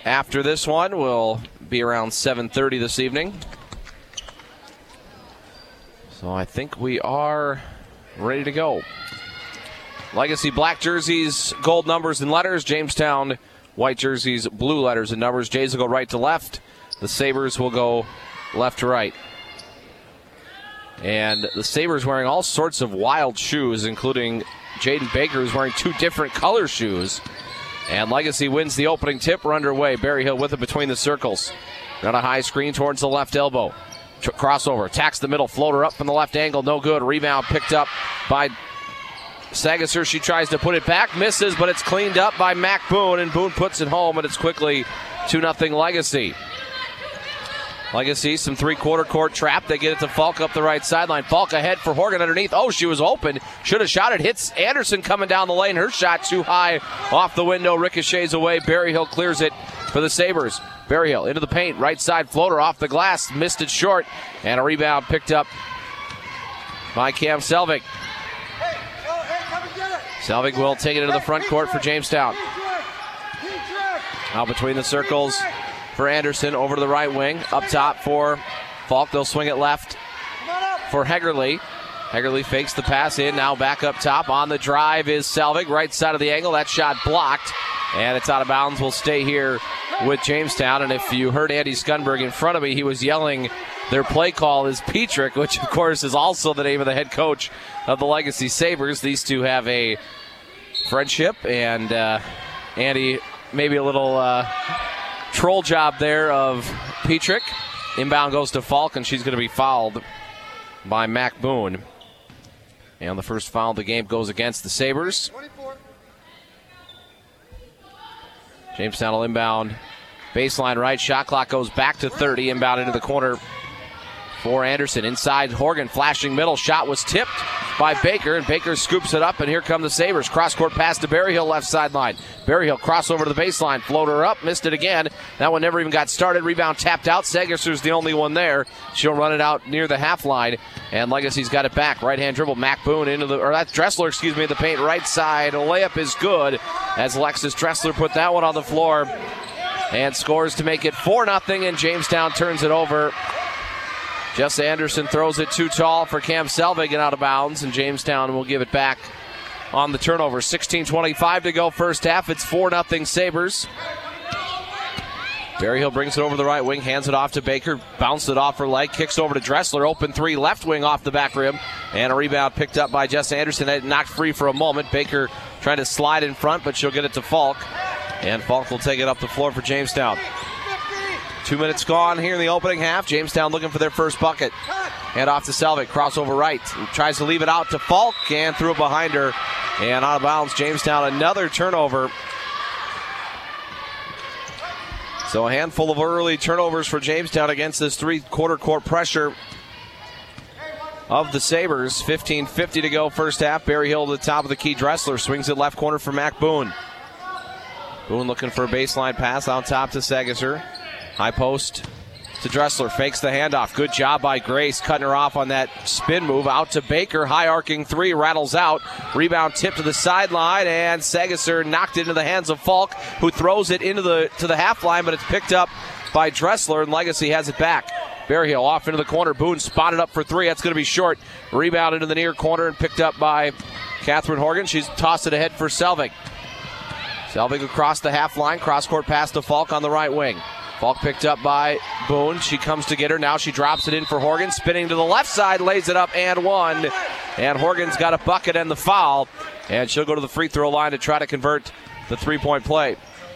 after this one will be around 7:30 this evening. So I think we are ready to go. Legacy black jerseys, gold numbers and letters. Jamestown white jerseys, blue letters and numbers. Jays will go right to left. The Sabres will go left to right. And the Sabres wearing all sorts of wild shoes, including Jaden Baker, who's wearing two different color shoes. And Legacy wins the opening tip. We're underway. Berryhill with it between the circles. Got a high screen towards the left elbow. Crossover, attacks the middle, floater up from the left angle, no good. Rebound picked up by Sagasser. She tries to put it back, misses, but it's cleaned up by Mac Boone, and Boone puts it home, and it's quickly 2-0 Legacy. Legacy, some three-quarter court trap. They get it to Falk up the right sideline. Falk ahead for Horgan underneath. Oh, she was open. Should have shot it. Hits Anderson coming down the lane. Her shot too high off the window. Ricochets away. Berryhill clears it for the Sabres. Berryhill into the paint. Right side floater off the glass. Missed it short. And a rebound picked up by Cam Selvig. Selvig will take it into the front court for Jamestown. Out between the circles for Anderson, over to the right wing. Up top for Falk. They'll swing it left for Hegerly. Hegerly fakes the pass in. Now back up top. On the drive is Selvig. Right side of the angle. That shot blocked. And it's out of bounds. Will stay here with Jamestown. And if you heard Andy Skunberg in front of me, he was yelling their play call is Petrick, which of course is also the name of the head coach of the Legacy Sabres. These two have a friendship. And Andy, maybe a little troll job there of Petrick. Inbound goes to Falk, and she's going to be fouled by Mac Boone. And the first foul of the game goes against the Sabres. 24. Jamestown will inbound. Baseline right. Shot clock goes back to 30. Inbound into the corner for Anderson. Inside Horgan, flashing middle. Shot was tipped by Baker, and Baker scoops it up, and here come the Sabres. Cross-court pass to Berryhill, left sideline. Berryhill crossover to the baseline. Floater up, missed it again. That one never even got started. Rebound tapped out. Sagerster's the only one there. She'll run it out near the half line, and Legacy's got it back. Right-hand dribble, Mac Boone into the, or that's Dressler, in the paint. Right side, a layup is good, as Alexis Dressler put that one on the floor and scores to make it 4-0, and Jamestown turns it over. Jess Anderson throws it too tall for Cam Selvig and out of bounds, and Jamestown will give it back on the turnover. 16:25 to go first half. It's 4-0 Sabres. Berryhill brings it over the right wing, hands it off to Baker, bounced it off her leg, kicks over to Dressler, open three, left wing off the back rim, and a rebound picked up by Jess Anderson. It knocked free for a moment. Baker trying to slide in front, but she'll get it to Falk, and Falk will take it up the floor for Jamestown. 2 minutes gone here in the opening half. Jamestown looking for their first bucket. Hand off to Selvig. Crossover right. Tries to leave it out to Falk and threw it behind her. And out of bounds. Jamestown another turnover. So a handful of early turnovers for Jamestown against this three-quarter court pressure of the Sabres. 15:50 to go first half. Berryhill to the top of the key. Dressler swings it left corner for Mac Boone. Boone looking for a baseline pass on top to Sagasser. High post to Dressler, fakes the handoff. Good job by Grace, cutting her off on that spin move. Out to Baker, high arcing three, rattles out. Rebound tip to the sideline, and Sagasser knocked it into the hands of Falk, who throws it into the half line, but it's picked up by Dressler, and Legacy has it back. Berryhill off into the corner. Boone spotted up for three. That's going to be short. Rebound into the near corner and picked up by Catherine Horgan. She's tossed it ahead for Selvig. Selvig across the half line. Cross-court pass to Falk on the right wing. Falk picked up by Boone. She comes to get her. Now she drops it in for Horgan. Spinning to the left side, lays it up and one. And Horgan's got a bucket and the foul. And she'll go to the free throw line to try to convert the three-point play.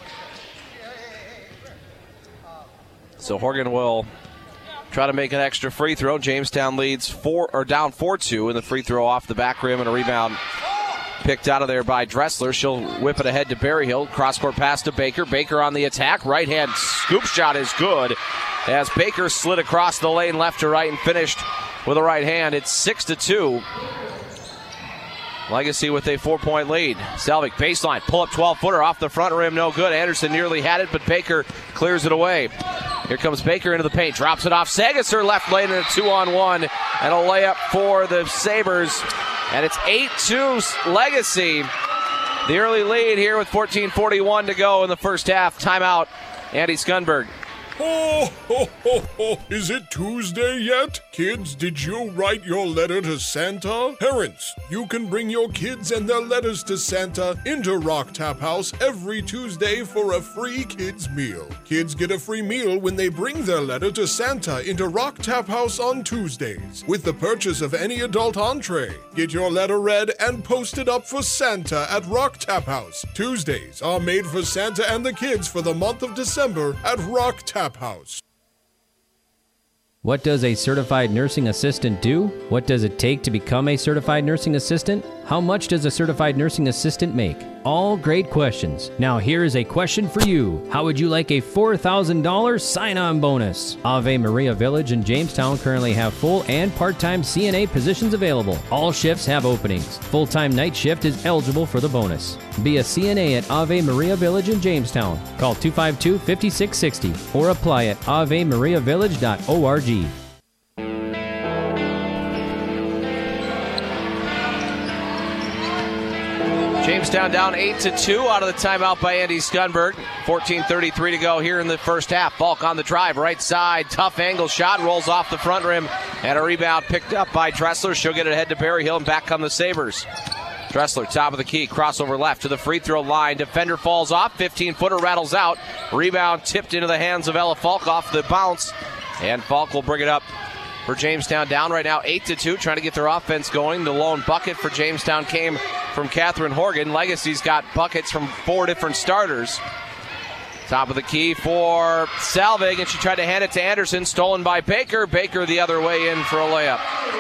So Horgan will try to make an extra free throw. Jamestown leads down 4-2 in the free throw off the back rim, and a rebound picked out of there by Dressler. She'll whip it ahead to Berryhill. Cross-court pass to Baker. Baker on the attack. Right-hand scoop shot is good as Baker slid across the lane left to right and finished with a right hand. It's 6-2. Legacy with a 4-point lead. Selvig, baseline, pull-up 12-footer off the front rim, no good. Anderson nearly had it, but Baker clears it away. Here comes Baker into the paint, drops it off Sagasser, left lane, and a 2-on-1, and a layup for the Sabres. And it's 8-2 Legacy. The early lead here with 14:41 to go in the first half. Timeout Andy Skunberg. Oh, ho, ho, ho. Is it Tuesday yet? Kids, did you write your letter to Santa? Parents, you can bring your kids and their letters to Santa into Rock Tap House every Tuesday for a free kids meal. Kids get a free meal when they bring their letter to Santa into Rock Tap House on Tuesdays with the purchase of any adult entree. Get your letter read and posted up for Santa at Rock Tap House. Tuesdays are made for Santa and the kids for the month of December at Rock Tap House. What does a certified nursing assistant do? What does it take to become a certified nursing assistant? How much does a certified nursing assistant make? All great questions. Now here is a question for you. How would you like a $4,000 sign-on bonus? Ave Maria Village and Jamestown currently have full and part-time CNA positions available. All shifts have openings. Full-time night shift is eligible for the bonus. Be a CNA at Ave Maria Village in Jamestown. Call 252-5660 or apply at avemariavillage.org. Jamestown down 8-2 out of the timeout by Andy Skunberg. 14:33 to go here in the first half. Falk on the drive, right side, tough angle shot, rolls off the front rim, and a rebound picked up by Dressler. She'll get it ahead to Berryhill, and back come the Sabres. Dressler, top of the key, crossover left to the free throw line. Defender falls off, 15-footer rattles out. Rebound tipped into the hands of Ella Falk off the bounce, and Falk will bring it up for Jamestown, down right now 8-2, trying to get their offense going. The lone bucket for Jamestown came from Catherine Horgan. Legacy's got buckets from 4 different starters. Top of the key for Salvig, and she tried to hand it to Anderson, stolen by Baker. Baker the other way in for a layup.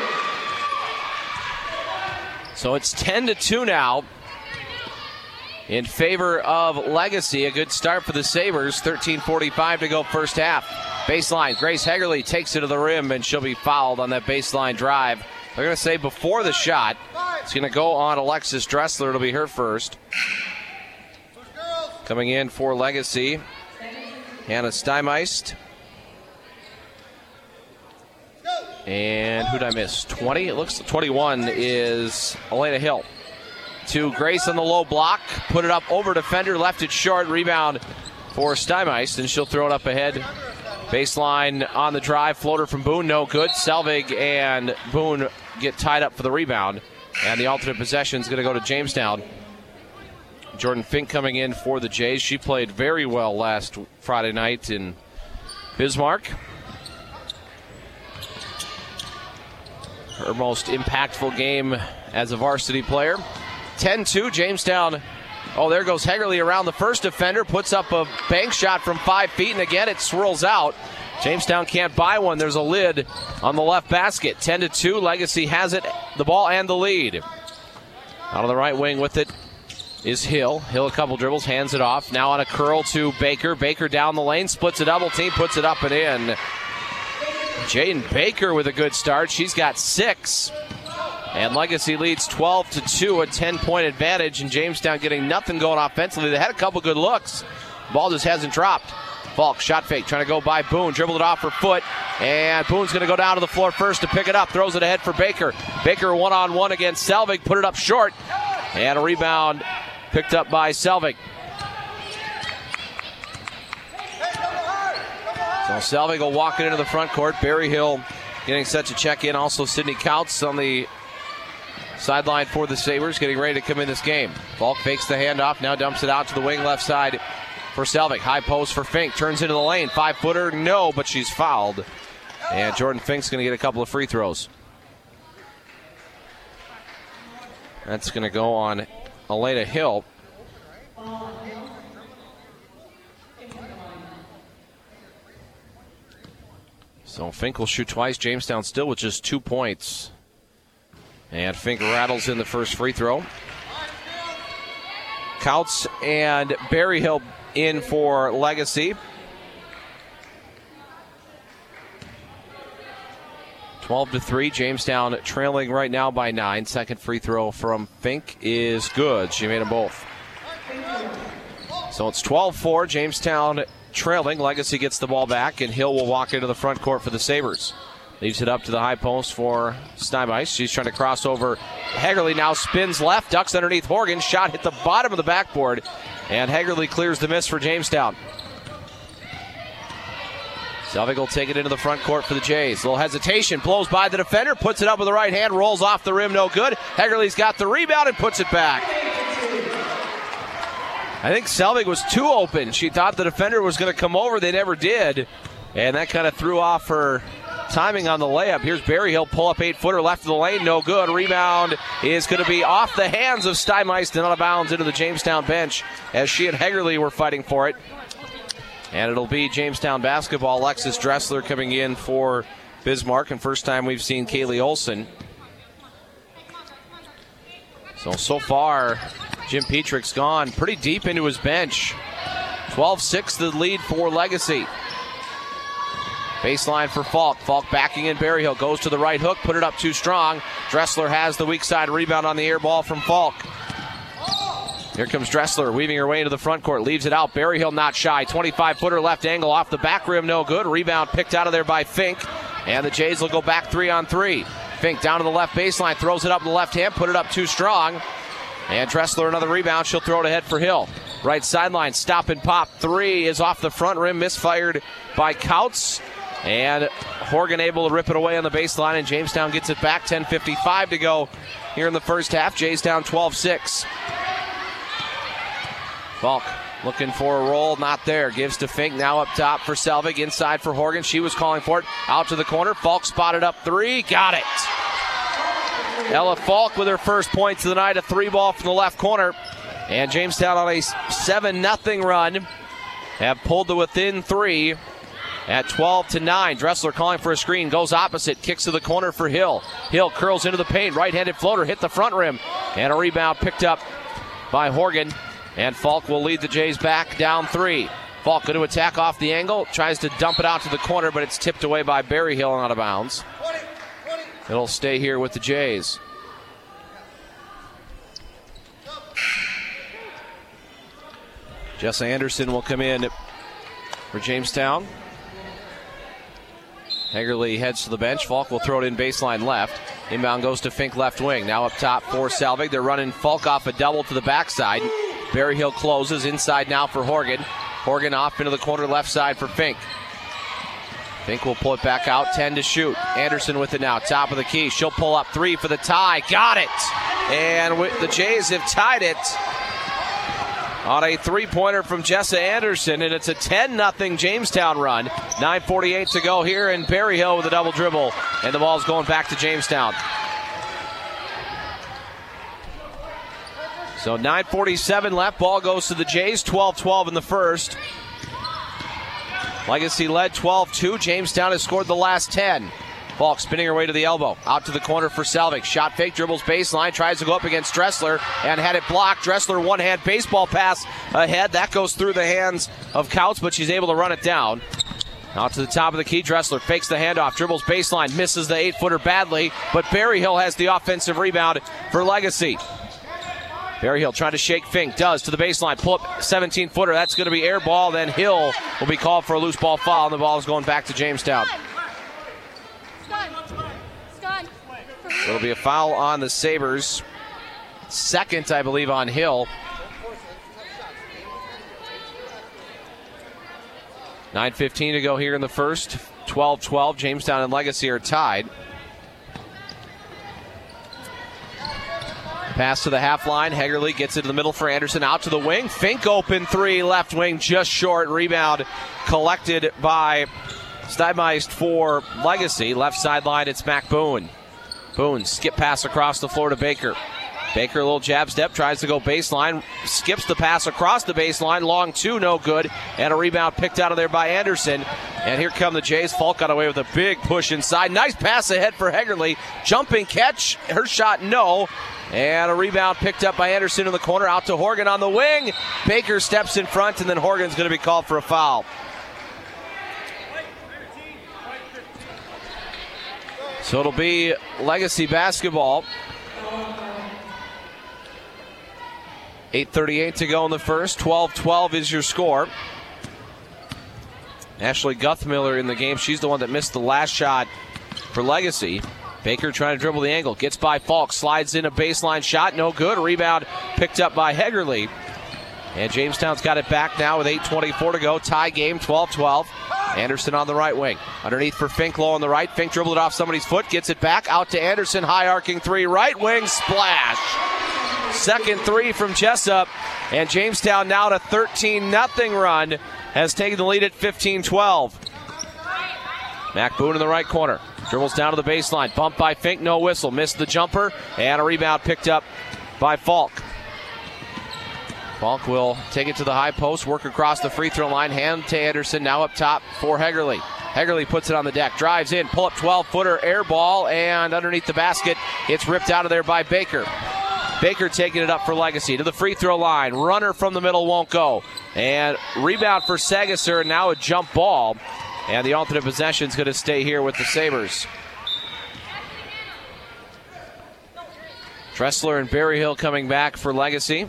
So it's 10-2 now in favor of Legacy. A good start for the Sabres. 13:45 to go first half. Baseline, Grace Hegerly takes it to the rim, and she'll be fouled on that baseline drive. They're going to say before the shot. It's going to go on Alexis Dressler. It'll be her first. Coming in for Legacy, Hannah Steinmeist. And who did I miss? 20? It looks 21 is Elena Hill. To Grace on the low block. Put it up over defender. Left it short. Rebound for Steinmeist, and she'll throw it up ahead. Baseline on the drive. Floater from Boone. No good. Selvig and Boone get tied up for the rebound. And the alternate possession is going to go to Jamestown. Jordan Fink coming in for the Jays. She played very well last Friday night in Bismarck. Her most impactful game as a varsity player. 10-2, Jamestown. Oh, there goes Hegerly around the first defender. Puts up a bank shot from 5 feet, and again it swirls out. Jamestown can't buy one. There's a lid on the left basket. 10-2, Legacy has it, the ball and the lead. Out of the right wing with it is Hill. Hill a couple dribbles, hands it off. Now on a curl to Baker. Baker down the lane, splits a double team, puts it up and in. Jaden Baker with a good start. She's got 6. And Legacy leads 12-2, a 10-point advantage, and Jamestown getting nothing going offensively. They had a couple good looks. Ball just hasn't dropped. Falk, shot fake, trying to go by Boone. Dribbled it off her foot, and Boone's going to go down to the floor first to pick it up. Throws it ahead for Baker. Baker one-on-one against Selvig, put it up short. And a rebound picked up by Selvig. So Selvig will walk it into the front court. Berryhill getting set to check in. Also Sydney Couts on the sideline for the Sabres, getting ready to come in this game. Falk fakes the handoff, now dumps it out to the wing left side for Selvig. High post for Fink, turns into the lane. 5-footer, no, but she's fouled. And Jordan Fink's going to get a couple of free throws. That's going to go on Elena Hill. So Fink will shoot twice. Jamestown still with just 2 points. And Fink rattles in the first free throw. Couts and Berryhill in for Legacy. 12-3. Jamestown trailing right now by 9. Second free throw from Fink is good. She made them both. So it's 12-4. Jamestown trailing. Legacy gets the ball back, and Hill will walk into the front court for the Sabres. Leaves it up to the high post for Steinmeist. She's trying to cross over. Hegerly now spins left, ducks underneath Horgan. Shot hit the bottom of the backboard, and Hegerly clears the miss for Jamestown. Selvig will take it into the front court for the Jays. A little hesitation, blows by the defender, puts it up with the right hand, rolls off the rim, no good. Hegerle's got the rebound and puts it back. I think Selvig was too open. She thought the defender was going to come over. They never did. And that kind of threw off her timing on the layup. Here's Berryhill, pull up 8-footer left of the lane, no good. Rebound is going to be off the hands of Steinmeist and out of bounds into the Jamestown bench as she and Hegerle were fighting for it. And it'll be Jamestown basketball. Alexis Dressler coming in for Bismarck, and first time we've seen Kaylee Olson. So far, Jim Petrick's gone pretty deep into his bench. 12-6 the lead for Legacy. Baseline for Falk. Falk backing in Berryhill. Goes to the right hook. Put it up too strong. Dressler has the weak side rebound on the air ball from Falk. Here comes Dressler weaving her way into the front court. Leaves it out. Berryhill not shy. 25-footer left angle off the back rim. No good. Rebound picked out of there by Fink. And the Jays will go back 3-on-3. Fink down to the left baseline. Throws it up in the left hand. Put it up too strong. And Dressler another rebound. She'll throw it ahead for Hill. Right sideline. Stop and pop. Three is off the front rim. Misfired by Couts. And Horgan able to rip it away on the baseline, and Jamestown gets it back. 10:55 to go here in the first half. Jays down 12-6. Falk looking for a roll, not there. Gives to Fink, now up top for Selvig. Inside for Horgan. She was calling for it. Out to the corner. Falk spotted up three. Got it. Ella Falk with her first points of the night. A three ball from the left corner. And Jamestown on a 7-0 run have pulled to within three. At 12-9, Dressler calling for a screen, goes opposite, kicks to the corner for Hill. Hill curls into the paint, right-handed floater, hit the front rim, and a rebound picked up by Horgan. And Falk will lead the Jays back down three. Falk going to attack off the angle, tries to dump it out to the corner, but it's tipped away by Berryhill and out of bounds. It'll stay here with the Jays. Jessa Anderson will come in for Jamestown. Hegerle heads to the bench. Falk will throw it in baseline left. Inbound goes to Fink left wing. Now up top for Selvig. They're running Falk off a double to the backside. Berryhill closes. Inside now for Horgan. Horgan off into the corner left side for Fink. Fink will pull it back out. 10 to shoot. Anderson with it now. Top of the key. She'll pull up three for the tie. Got it. And the Jays have tied it on a three-pointer from Jessa Anderson, and it's a 10-0 Jamestown run. 9:48 to go here, and Berryhill with a double dribble, and the ball's going back to Jamestown. So 9:47 left. Ball goes to the Jays. 12-12 in the first. Legacy led 12-2. Jamestown has scored the last 10. Falk spinning her way to the elbow. Out to the corner for Selvig. Shot fake, dribbles baseline, tries to go up against Dressler, and had it blocked. Dressler one-hand baseball pass ahead. That goes through the hands of Couts, but she's able to run it down. Out to the top of the key. Dressler fakes the handoff, dribbles baseline, misses the 8-footer badly, but Berryhill has the offensive rebound for Legacy. Berryhill trying to shake Fink, does to the baseline, pull up 17-footer. That's going to be air ball. Then Hill will be called for a loose ball foul, and the ball is going back to Jamestown. It'll be a foul on the Sabres. Second, I believe, on Hill. 9:15 to go here in the first. 12-12. Jamestown and Legacy are tied. Pass to the half line. Hegerle gets it to the middle for Anderson. Out to the wing. Fink open three. Left wing just short. Rebound collected by Steinmeist for Legacy. Left sideline, it's Mac Boone. Boone, skip pass across the floor to Baker. Baker, a little jab step, tries to go baseline, skips the pass across the baseline, long two, no good, and a rebound picked out of there by Anderson. And here come the Jays. Falk got away with a big push inside. Nice pass ahead for Hegerle. Jumping catch, her shot, no. And a rebound picked up by Anderson in the corner, out to Horgan on the wing. Baker steps in front, and then Horgan's going to be called for a foul. So it'll be Legacy basketball. 8:38 to go in the first. 12-12 is your score. Ashley Guthmiller in the game. She's the one that missed the last shot for Legacy. Baker trying to dribble the angle. Gets by Falk. Slides in a baseline shot. No good. Rebound picked up by Hegerle. And Jamestown's got it back now with 8:24 to go. Tie game, 12-12. Anderson on the right wing. Underneath for Fink, low on the right. Fink dribbled it off somebody's foot, gets it back, out to Anderson, high arcing three, right wing, splash. Second three from Jessup, and Jamestown now to 13-0 run, has taken the lead at 15-12. Mac Boone in the right corner. Dribbles down to the baseline. Bumped by Fink, no whistle. Missed the jumper, and a rebound picked up by Falk. Falk will take it to the high post, work across the free throw line, hand to Anderson, now up top for Hegerle. Hegerle puts it on the deck, drives in, pull up 12-footer, air ball, and underneath the basket, it's ripped out of there by Baker. Baker taking it up for Legacy to the free throw line. Runner from the middle won't go. And rebound for Sagasser, now a jump ball. And the alternate possession is going to stay here with the Sabres. Dressler and Berryhill coming back for Legacy.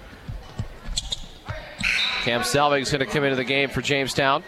Cam Selvig is going to come into the game for Jamestown.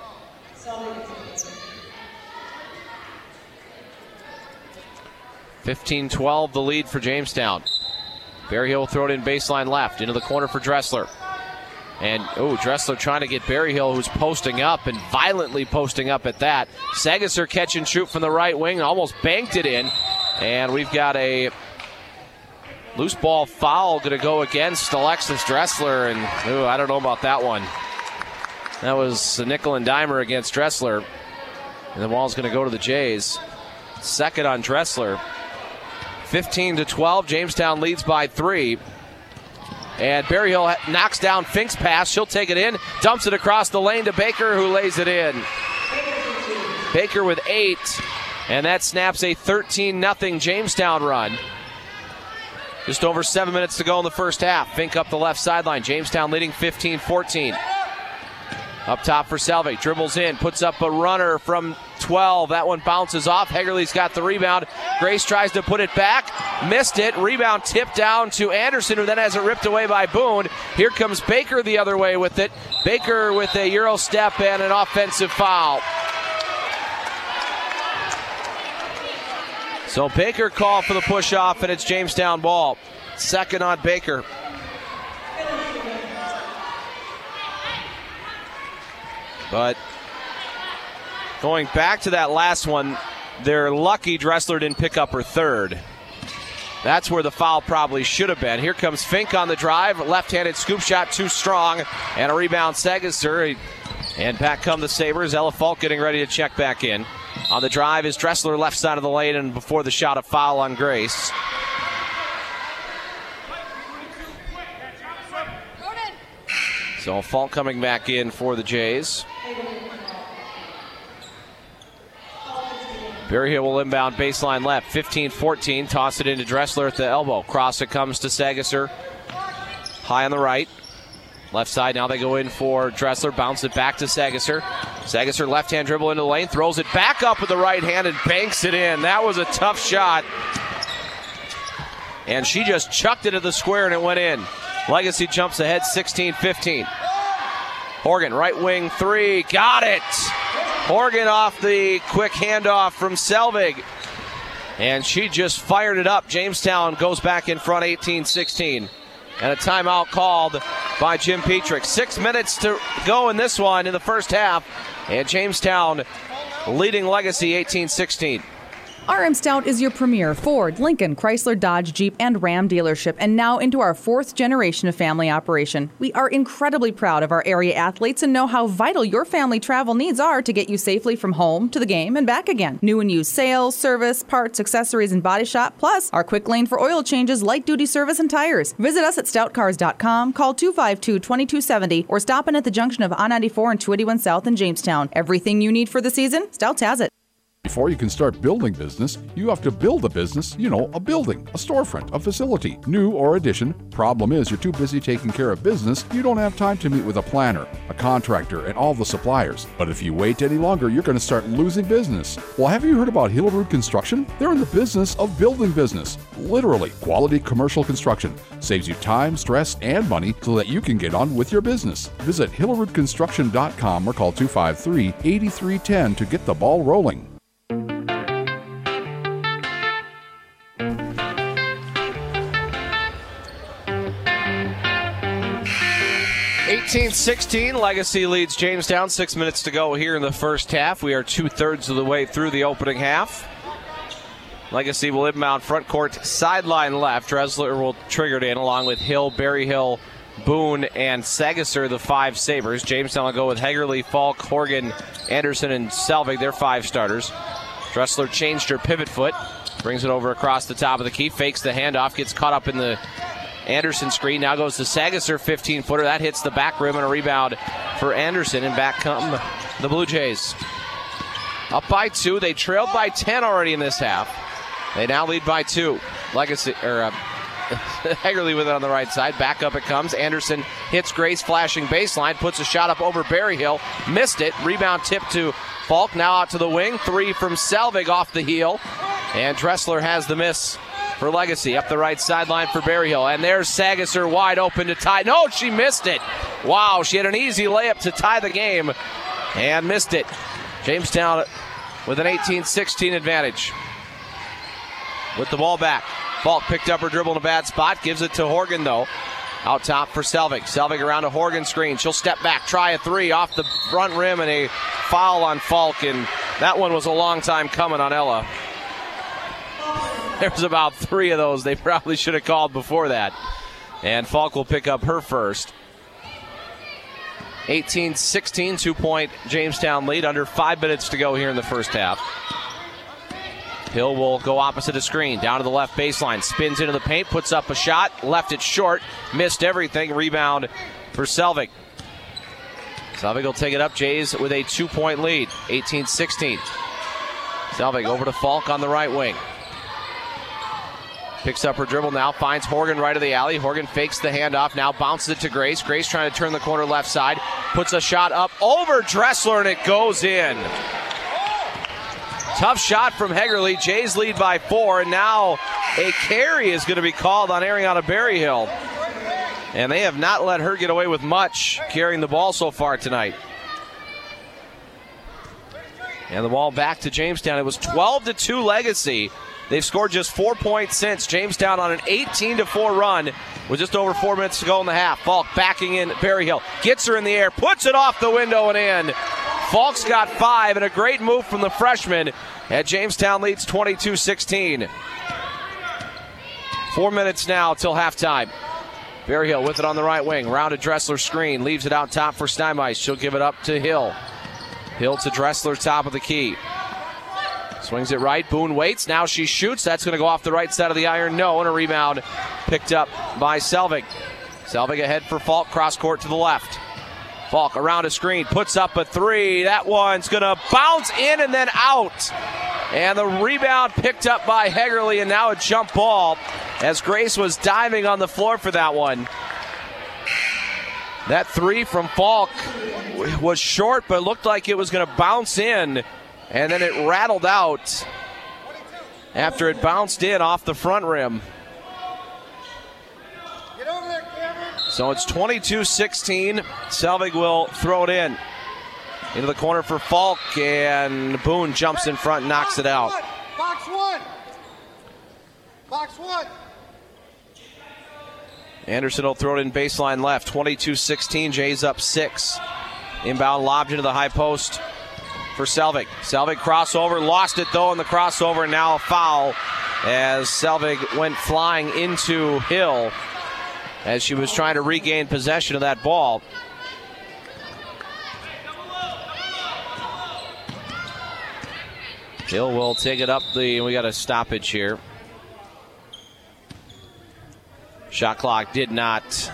(15-12) the lead for Jamestown. Berryhill will throw it in baseline left into the corner for Dressler. And, Dressler trying to get Berryhill, who's posting up and violently posting up at that. Sagasser catch and shoot from the right wing, almost banked it in. And we've got a loose ball foul going to go against Alexis Dressler. And, I don't know about that one. That was a nickel and dimer against Dressler. And the ball's going to go to the Jays. Second on Dressler. 15-12, Jamestown leads by 3. And Berryhill knocks down Fink's pass. She'll take it in, dumps it across the lane to Baker, who lays it in. Baker with 8, and that snaps a 13-0 Jamestown run. Just over 7 minutes to go in the first half. Fink up the left sideline. Jamestown leading 15-14. Up top for Selvig. Dribbles in, puts up a runner from 12. That one bounces off. Hegerle's got the rebound. Grace tries to put it back. Missed it. Rebound tipped down to Anderson, who then has it ripped away by Boone. Here comes Baker the other way with it. Baker with a Euro step and an offensive foul. So Baker called for the push-off, and it's Jamestown ball. Second on Baker. But going back to that last one, they're lucky Dressler didn't pick up her third. That's where the foul probably should have been. Here comes Fink on the drive. Left-handed scoop shot too strong. And a rebound, Sagasser. And back come the Sabres. Ella Falk getting ready to check back in. On the drive is Dressler, left side of the lane, and before the shot, a foul on Grace. So Falk coming back in for the Jays. Berryhill will inbound baseline left. 15-14. Toss it into Dressler at the elbow. Cross it comes to Sagasser. High on the right. Left side, now they go in for Dressler. Bounce it back to Sagasser. Sagasser left-hand dribble into the lane. Throws it back up with the right hand and banks it in. That was a tough shot. And she just chucked it at the square and it went in. Legacy jumps ahead 16-15. Horgan, right wing three. Got it! Horgan off the quick handoff from Selvig. And she just fired it up. Jamestown goes back in front 18-16. And a timeout called by Jim Petrick. 6 minutes to go in this one in the first half. And Jamestown leading Legacy 18-16. RM Stout is your premier Ford, Lincoln, Chrysler, Dodge, Jeep, and Ram dealership, and now into our 4th generation of family operation. We are incredibly proud of our area athletes and know how vital your family travel needs are to get you safely from home to the game and back again. New and used sales, service, parts, accessories, and body shop, plus our quick lane for oil changes, light duty service, and tires. Visit us at stoutcars.com, call 252-2270, or stop in at the junction of I-94 and 281 South in Jamestown. Everything you need for the season, Stouts has it. Before you can start building business, you have to build a business, a building, a storefront, a facility, new or addition. Problem is, you're too busy taking care of business, you don't have time to meet with a planner, a contractor, and all the suppliers. But if you wait any longer, you're going to start losing business. Well, have you heard about Hillerud Construction? They're in the business of building business. Literally, quality commercial construction saves you time, stress, and money so that you can get on with your business. Visit hillerudconstruction.com or call 253-8310 to get the ball rolling. 18-16, Legacy leads Jamestown. 6 minutes to go here in the first half. We are 2/3 of the way through the opening half. Legacy will inbound front court, sideline left. Dressler will trigger it in along with Hill, Berryhill, Boone, and Sagasser, the 5 Sabres. Jamestown will go with Hegerle, Falk, Horgan, Anderson, and Selvig, their 5 starters. Dressler changed her pivot foot, brings it over across the top of the key, fakes the handoff, gets caught up in the Anderson screen. Now goes to Sagasser, 15-footer. That hits the back rim and a rebound for Anderson, and back come the Blue Jays. Up by 2. They trailed by 10 already in this half. They now lead by 2. Hegerle with it on the right side. Back up it comes. Anderson hits Grace, flashing baseline. Puts a shot up over Berryhill. Missed it. Rebound tip to Falk. Now out to the wing. 3 from Selvig off the heel. And Dressler has the miss for Legacy. Up the right sideline for Berryhill. And there's Sagasser wide open to tie. No, she missed it. Wow, she had an easy layup to tie the game and missed it. Jamestown with an 18-16 advantage. With the ball back. Falk picked up her dribble in a bad spot. Gives it to Horgan, though. Out top for Selvig. Selvig around a Horgan screen. She'll step back, try a 3 off the front rim, and a foul on Falk. And that one was a long time coming on Ella. There's about 3 of those they probably should have called before that. And Falk will pick up her first. 18-16, 2-point Jamestown lead. Under 5 minutes to go here in the first half. Hill will go opposite the screen, down to the left baseline, spins into the paint, puts up a shot, left it short, missed everything. Rebound for Selvig. Selvig will take it up. Jays with a 2-point lead, 18-16. Selvig over to Falk on the right wing. Picks up her dribble now, finds Horgan right of the alley. Horgan fakes the handoff, now bounces it to Grace. Grace trying to turn the corner left side, puts a shot up over Dressler, and it goes in. Tough shot from Hegerle. Jays lead by 4, and now a carry is going to be called on Ariana Berryhill. And they have not let her get away with much carrying the ball so far tonight. And the ball back to Jamestown. It was 12-2 Legacy. They've scored just 4 points since. Jamestown on an 18-4 run with just over 4 minutes to go in the half. Falk backing in Berryhill. Gets her in the air. Puts it off the window and in. Falk's got 5, and a great move from the freshman. And Jamestown leads 22-16. 4 minutes now till halftime. Berryhill with it on the right wing. Rounded Dressler screen. Leaves it out top for Steinmeiss. She'll give it up to Hill. Hill to Dressler, top of the key. Swings it right. Boone waits. Now she shoots. That's going to go off the right side of the iron. No, and a rebound picked up by Selvig. Selvig ahead for Falk. Cross court to the left. Falk around a screen. Puts up a 3. That one's going to bounce in and then out. And the rebound picked up by Hegerle, and now a jump ball as Grace was diving on the floor for that one. That 3 from Falk was short, but looked like it was going to bounce in. And then it rattled out after it bounced in off the front rim. So it's 22-16. Selvig will throw it in. Into the corner for Falk, and Boone jumps in front and knocks it out. Box one. Box one. Anderson will throw it in baseline left. 22-16. Jays up 6. Inbound lobbed into the high post for Selvig. Selvig crossover, lost it though in the crossover, and now a foul as Selvig went flying into Hill as she was trying to regain possession of that ball. Hill will take it up we got a stoppage here. Shot clock did not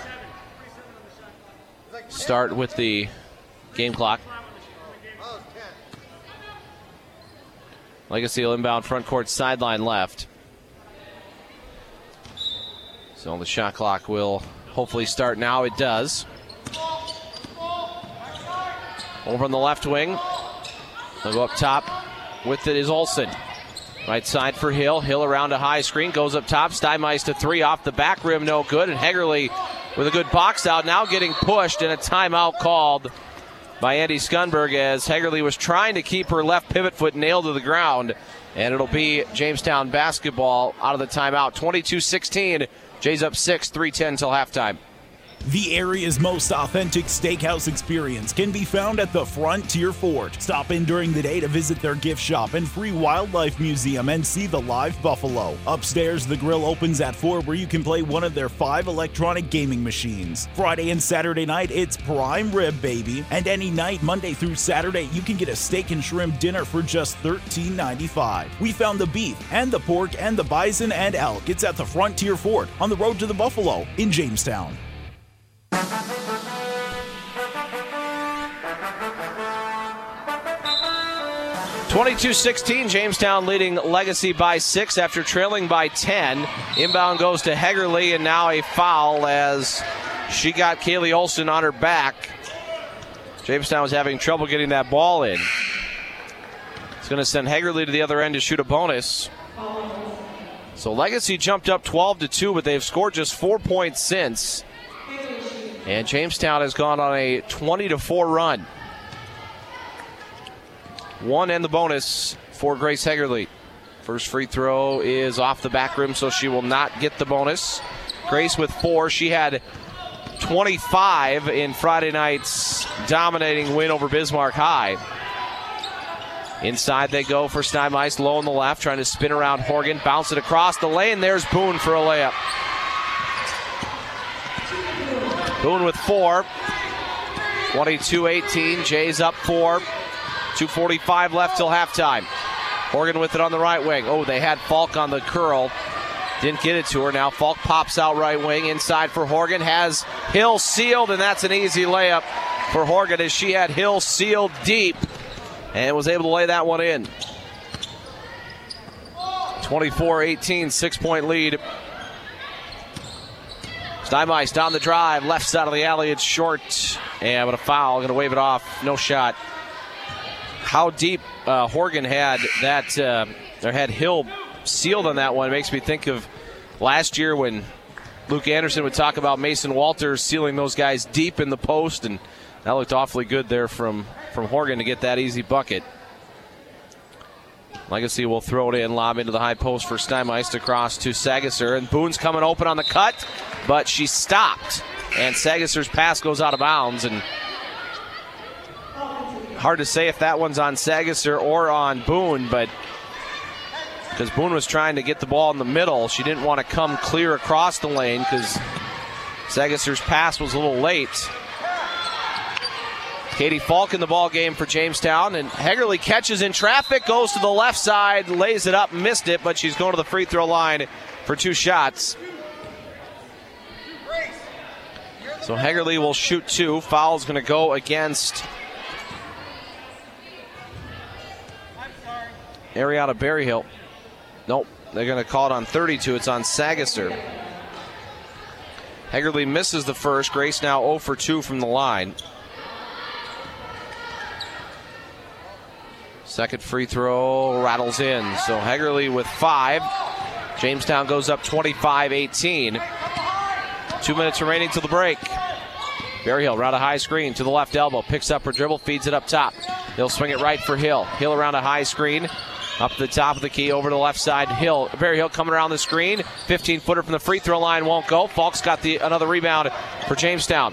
start with the game clock. Legacy will inbound front court sideline left. So the shot clock will hopefully start now. It does. Over on the left wing. They'll go up top. With it is Olsen. Right side for Hill. Hill around a high screen. Goes up top. Steinmeiss to 3 off the back rim. No good. And Hegerle with a good box out. Now getting pushed, and a timeout called by Andy Skunberg as Hegerle was trying to keep her left pivot foot nailed to the ground. And it'll be Jamestown basketball out of the timeout. 22-16. Jays up 6, 3:10 till halftime. The area's most authentic steakhouse experience can be found at the Frontier Fort. Stop in during the day to visit their gift shop and free wildlife museum and see the live buffalo. Upstairs, the grill opens at 4 where you can play one of their 5 electronic gaming machines. Friday and Saturday night, it's prime rib, baby. And any night, Monday through Saturday, you can get a steak and shrimp dinner for just $13.95. We found the beef and the pork and the bison and elk. It's at the Frontier Fort on the road to the Buffalo in Jamestown. 22-16, Jamestown leading Legacy by 6 after trailing by 10. Inbound goes to Hegerly, and now a foul as she got Kaylee Olson on her back. Jamestown was having trouble getting that ball in. It's going to send Hegerly to the other end to shoot a bonus. So Legacy jumped up 12-2, but they've scored just 4 points since. And Jamestown has gone on a 20-4 run. 1 and the bonus for Grace Hegerly. First free throw is off the back rim, so she will not get the bonus. Grace with 4. She had 25 in Friday night's dominating win over Bismarck High. Inside they go for Steinmeis, low on the left, trying to spin around Horgan, bounce it across the lane. There's Boone for a layup. Boone with 4. 22-18, Jays up 4. 2:45 left till halftime. Horgan with it on the right wing. Oh, they had Falk on the curl. Didn't get it to her. Now Falk pops out right wing. Inside for Horgan. Has Hill sealed, and that's an easy layup for Horgan as she had Hill sealed deep and was able to lay that one in. 24-18, 6-point lead. Steinmeis down the drive. Left side of the alley. It's short. And with a foul. Going to wave it off. No shot. How deep Horgan had that, or had Hill sealed on that one, makes me think of last year when Luke Anderson would talk about Mason Walters sealing those guys deep in the post, and that looked awfully good there from Horgan to get that easy bucket. Legacy will throw it in, lob into the high post for Steinmeis to cross to Sagasser, and Boone's coming open on the cut, but she stopped, and Sagasser's pass goes out of bounds, and hard to say if that one's on Sagasser or on Boone, but because Boone was trying to get the ball in the middle, she didn't want to come clear across the lane because Sagasser's pass was a little late. Katie Falk in the ball game for Jamestown, and Hegerly catches in traffic, goes to the left side, lays it up, missed it, but she's going to the free throw line for 2 shots. So Hegerly will shoot 2. Foul's going to go against Ariana Berryhill. Nope, they're going to call it on 32. It's on Sagasser. Hegerly misses the first. Grace now 0 for 2 from the line. Second free throw rattles in. So Hegerly with 5. Jamestown goes up 25-18. 2 minutes remaining till the break. Berryhill around a high screen to the left elbow. Picks up her dribble, feeds it up top. He'll swing it right for Hill. Hill around a high screen. Up the top of the key, over to the left side. Berryhill coming around the screen. 15-footer from the free throw line won't go. Falk's got another rebound for Jamestown.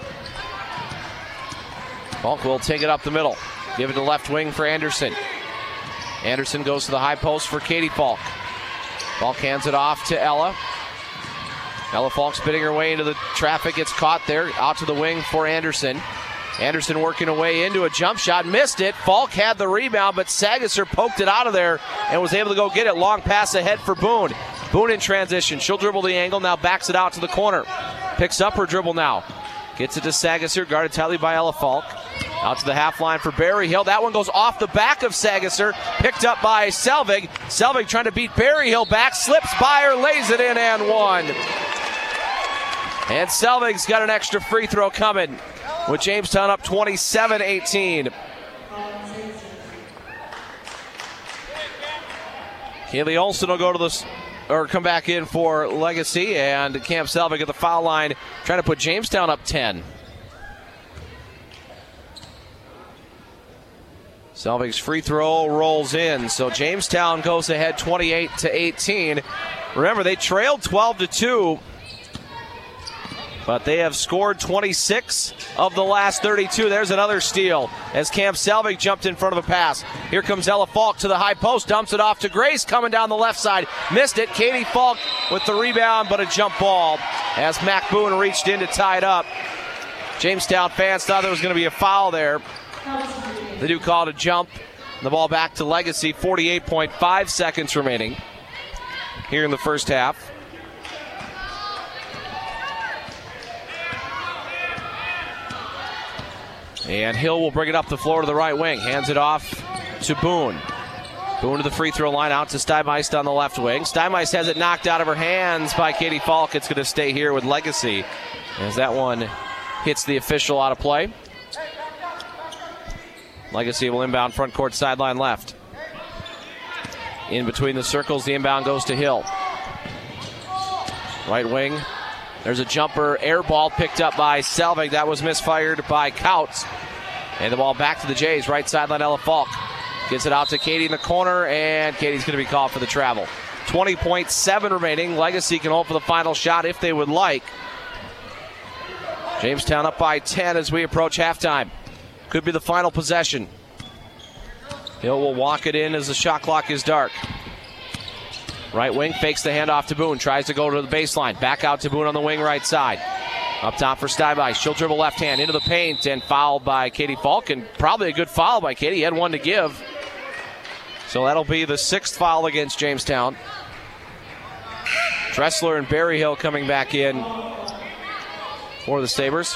Falk will take it up the middle. Give it to left wing for Anderson. Anderson goes to the high post for Katie Falk. Falk hands it off to Ella. Ella Falk spinning her way into the traffic. Gets caught there. Out to the wing for Anderson. Anderson working away into a jump shot, missed it. Falk had the rebound, but Sagasser poked it out of there and was able to go get it. Long pass ahead for Boone. Boone in transition. She'll dribble the angle, now backs it out to the corner. Picks up her dribble now. Gets it to Sagasser, guarded tightly by Ella Falk. Out to the half line for Berryhill. That one goes off the back of Sagasser, picked up by Selvig. Selvig trying to beat Berryhill back, slips by her, lays it in and one. And Selvig's got an extra free throw coming, with Jamestown up 27-18. Kaylee Olson will go to come back in for Legacy, and Cam Selvig at the foul line trying to put Jamestown up 10. Selvig's free throw rolls in, so Jamestown goes ahead 28-18. Remember, they trailed 12-2 but they have scored 26 of the last 32. There's another steal as Cam Selvig jumped in front of a pass. Here comes Ella Falk to the high post, dumps it off to Grace, coming down the left side. Missed it. Katie Falk with the rebound, but a jump ball as Mac Boone reached in to tie it up. Jamestown fans thought there was going to be a foul there. They do call it a jump. The ball back to Legacy, 48.5 seconds remaining here in the first half. And Hill will bring it up the floor to the right wing. Hands it off to Boone. Boone to the free throw line, out to Steinmeist on the left wing. Steinmeist has it knocked out of her hands by Katie Falk. It's going to stay here with Legacy as that one hits the official out of play. Legacy will inbound front court sideline left. In between the circles, the inbound goes to Hill. Right wing. There's a jumper, air ball picked up by Selvig. That was misfired by Kautz. And the ball back to the Jays. Right sideline, Ella Falk. Gets it out to Katie in the corner, and Katie's going to be called for the travel. 20.7 remaining. Legacy can hope for the final shot if they would like. Jamestown up by 10 as we approach halftime. Could be the final possession. Hill will walk it in as the shot clock is dark. Right wing fakes the handoff to Boone. Tries to go to the baseline. Back out to Boone on the wing right side. Up top for Steinmeist. She'll dribble left hand into the paint and fouled by Katie Falk. And probably a good foul by Katie. He had one to give. So that'll be the 6th foul against Jamestown. Dressler and Berryhill coming back in for the Sabres.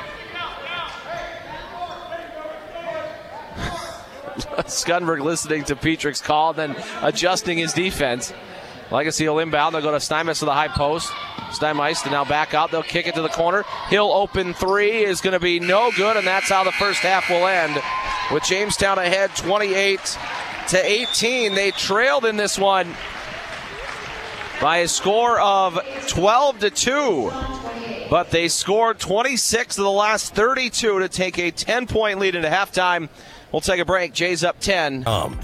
Skunberg listening to Petrick's call, then adjusting his defense. Legacy will inbound. They'll go to Steinmeist to the high post. Steinmeist and now back out. They'll kick it to the corner. Hill open three is going to be no good, and that's how the first half will end. With Jamestown ahead 28-18. They trailed in this one by a score of 12-2. But they scored 26 of the last 32 to take a 10-point lead into halftime. We'll take a break. Jays up 10.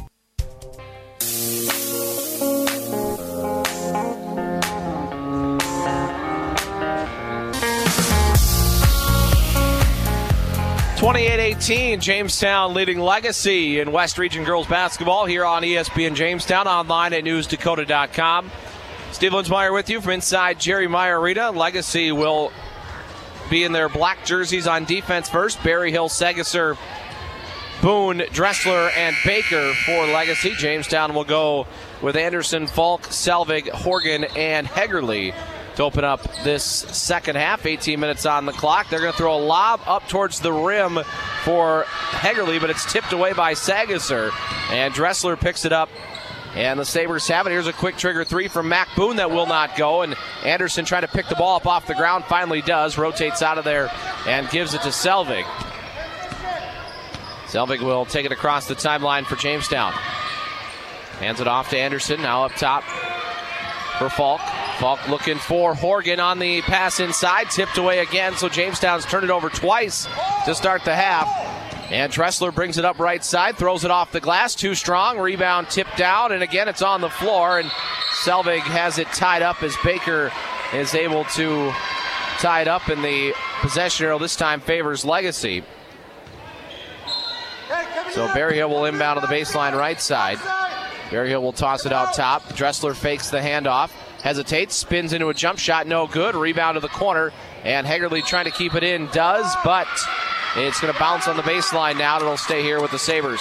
28-18, Jamestown leading Legacy in West Region Girls Basketball here on ESPN Jamestown, online at newsdakota.com. Steve Linsmeyer with you from inside Jerry Meyer Arena. Legacy will be in their black jerseys on defense first. Berryhill, Segesser, Boone, Dressler, and Baker for Legacy. Jamestown will go with Anderson, Falk, Selvig, Horgan, and Hegerly to open up this second half. 18 minutes on the clock. They're going to throw a lob up towards the rim for Hegerly, but it's tipped away by Segesser. And Dressler picks it up, and the Sabres have it. Here's a quick trigger three from Mac Boone that will not go, and Anderson trying to pick the ball up off the ground, finally does, rotates out of there and gives it to Selvig. Selvig will take it across the timeline for Jamestown. Hands it off to Anderson, now up top for Falk. Falk looking for Horgan on the pass inside, tipped away again, so Jamestown's turned it over twice to start the half. And Dressler brings it up right side, throws it off the glass, too strong, rebound tipped down, and again it's on the floor, and Selvig has it tied up as Baker is able to tie it up, and the possession arrow this time favors Legacy. So Berryhill will inbound to the baseline right side. Berryhill will toss it out top. Dressler fakes the handoff, hesitates, spins into a jump shot, no good. Rebound to the corner, and Hegerly trying to keep it in, does, but it's going to bounce on the baseline now, and it'll stay here with the Sabres.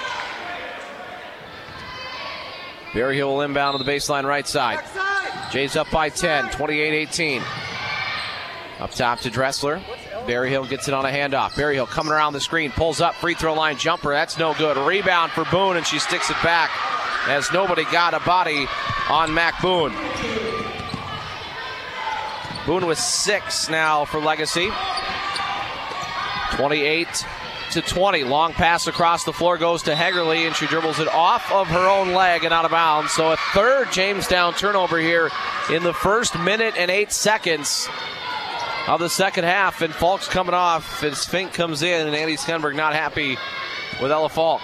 Berryhill will inbound to the baseline right side. Jays up by 10, 28-18. Up top to Dressler. Berryhill gets it on a handoff. Berryhill coming around the screen, pulls up, free throw line jumper. That's no good. Rebound for Boone, and she sticks it back as nobody got a body on Mac Boone. Boone with 6 now for Legacy. 28-20. Long pass across the floor goes to Hegerly, and she dribbles it off of her own leg and out of bounds. So a third Jamestown turnover here in the first minute and 8 seconds of the second half, and Falk's coming off as Fink comes in, and Andy Skunberg not happy with Ella Falk.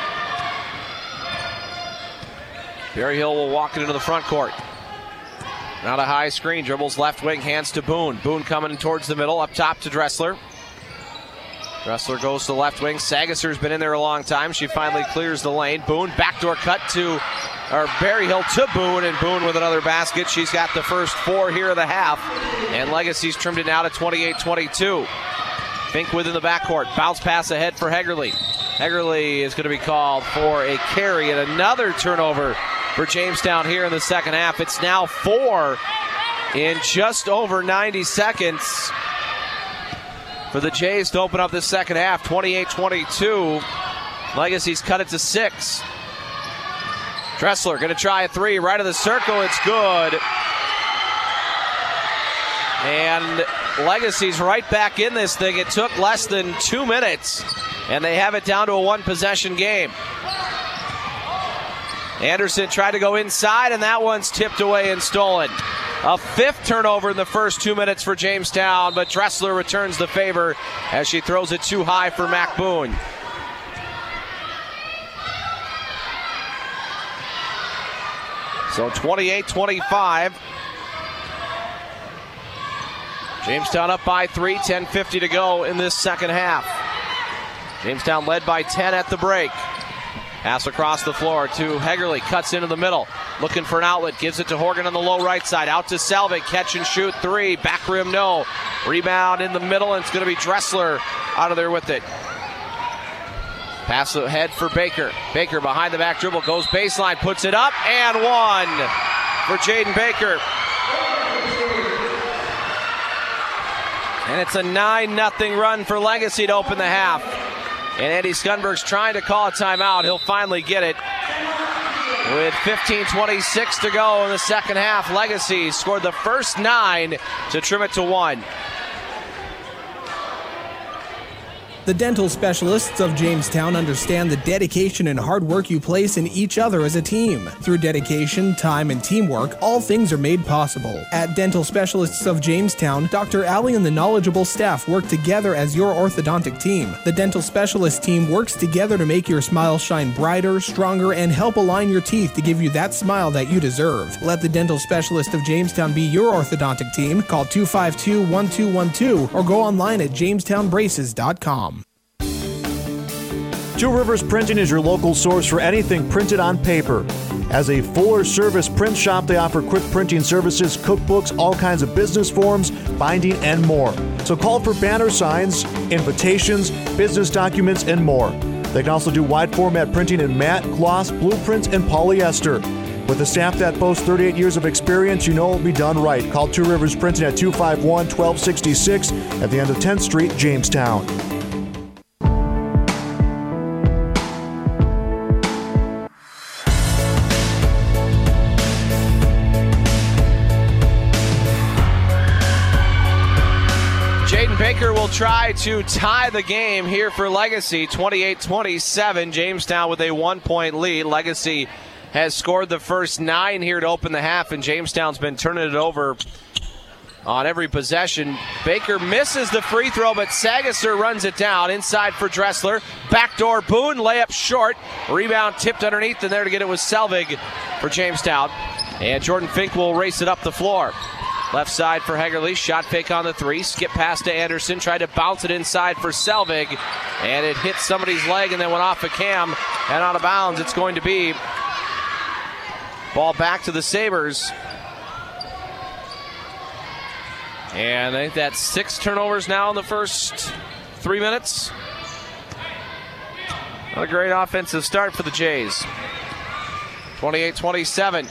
Berryhill will walk it into the front court. Now a high screen, dribbles left wing, hands to Boone. Boone coming towards the middle, up top to Dressler. Dressler goes to left wing. Sagasser's been in there a long time. She finally clears the lane. Boone, backdoor cut to Berryhill to Boone, and Boone with another basket. She's got the first 4 here of the half, and Legacy's trimmed it now to 28-22. Fink within the backcourt. Bounce pass ahead for Hegerly. Hegerly is going to be called for a carry, and another turnover for Jamestown here in the second half. It's now 4 in just over 90 seconds for the Jays to open up the second half. 28-22. Legacy's cut it to 6. Dressler going to try a 3 right of the circle. It's good. And Legacy's right back in this thing. It took less than 2 minutes, and they have it down to a 1-possession game. Anderson tried to go inside, and that one's tipped away and stolen. A 5th turnover in the first 2 minutes for Jamestown, but Dressler returns the favor as she throws it too high for Mac Boone. So 28-25. Jamestown up by 3, 10:50 to go in this second half. Jamestown led by 10 at the break. Pass across the floor to Hegerly, cuts into the middle, looking for an outlet, gives it to Horgan on the low right side, out to Selvig, catch and shoot 3, back rim no, rebound in the middle, and it's going to be Dressler out of there with it. Pass ahead for Baker. Baker behind the back dribble, goes baseline, puts it up, and 1 for Jaden Baker. And it's a 9-0 run for Legacy to open the half. And Andy Skunberg's trying to call a timeout. He'll finally get it. With 15:26 to go in the second half, Legacy scored the first 9 to trim it to 1. The dental specialists of Jamestown understand the dedication and hard work you place in each other as a team. Through dedication, time, and teamwork, all things are made possible. At Dental Specialists of Jamestown, Dr. Alley and the knowledgeable staff work together as your orthodontic team. The dental specialist team works together to make your smile shine brighter, stronger, and help align your teeth to give you that smile that you deserve. Let the Dental Specialist of Jamestown be your orthodontic team. Call 252-1212 or go online at jamestownbraces.com. Two Rivers Printing is your local source for anything printed on paper. As a fuller-service print shop, they offer quick printing services, cookbooks, all kinds of business forms, binding, and more. So call for banner signs, invitations, business documents, and more. They can also do wide-format printing in matte, gloss, blueprints, and polyester. With a staff that boasts 38 years of experience, you know it will be done right. Call Two Rivers Printing at 251-1266 at the end of 10th Street, Jamestown. Baker will try to tie the game here for Legacy. 28-27. Jamestown with a 1-point lead. Legacy has scored the first 9 here to open the half, and Jamestown's been turning it over on every possession. Baker misses the free throw, but Sagasser runs it down. Inside for Dressler. Backdoor Boone, layup short. Rebound tipped underneath, and there to get it was Selvig for Jamestown. And Jordan Fink will race it up the floor. Left side for Hegerly, shot fake on the 3, skip pass to Anderson, tried to bounce it inside for Selvig, and it hit somebody's leg and then went off a cam and out of bounds. It's going to be ball back to the Sabres. And I think that's 6 turnovers now in the first 3 minutes. What a great offensive start for the Jays. 28-27.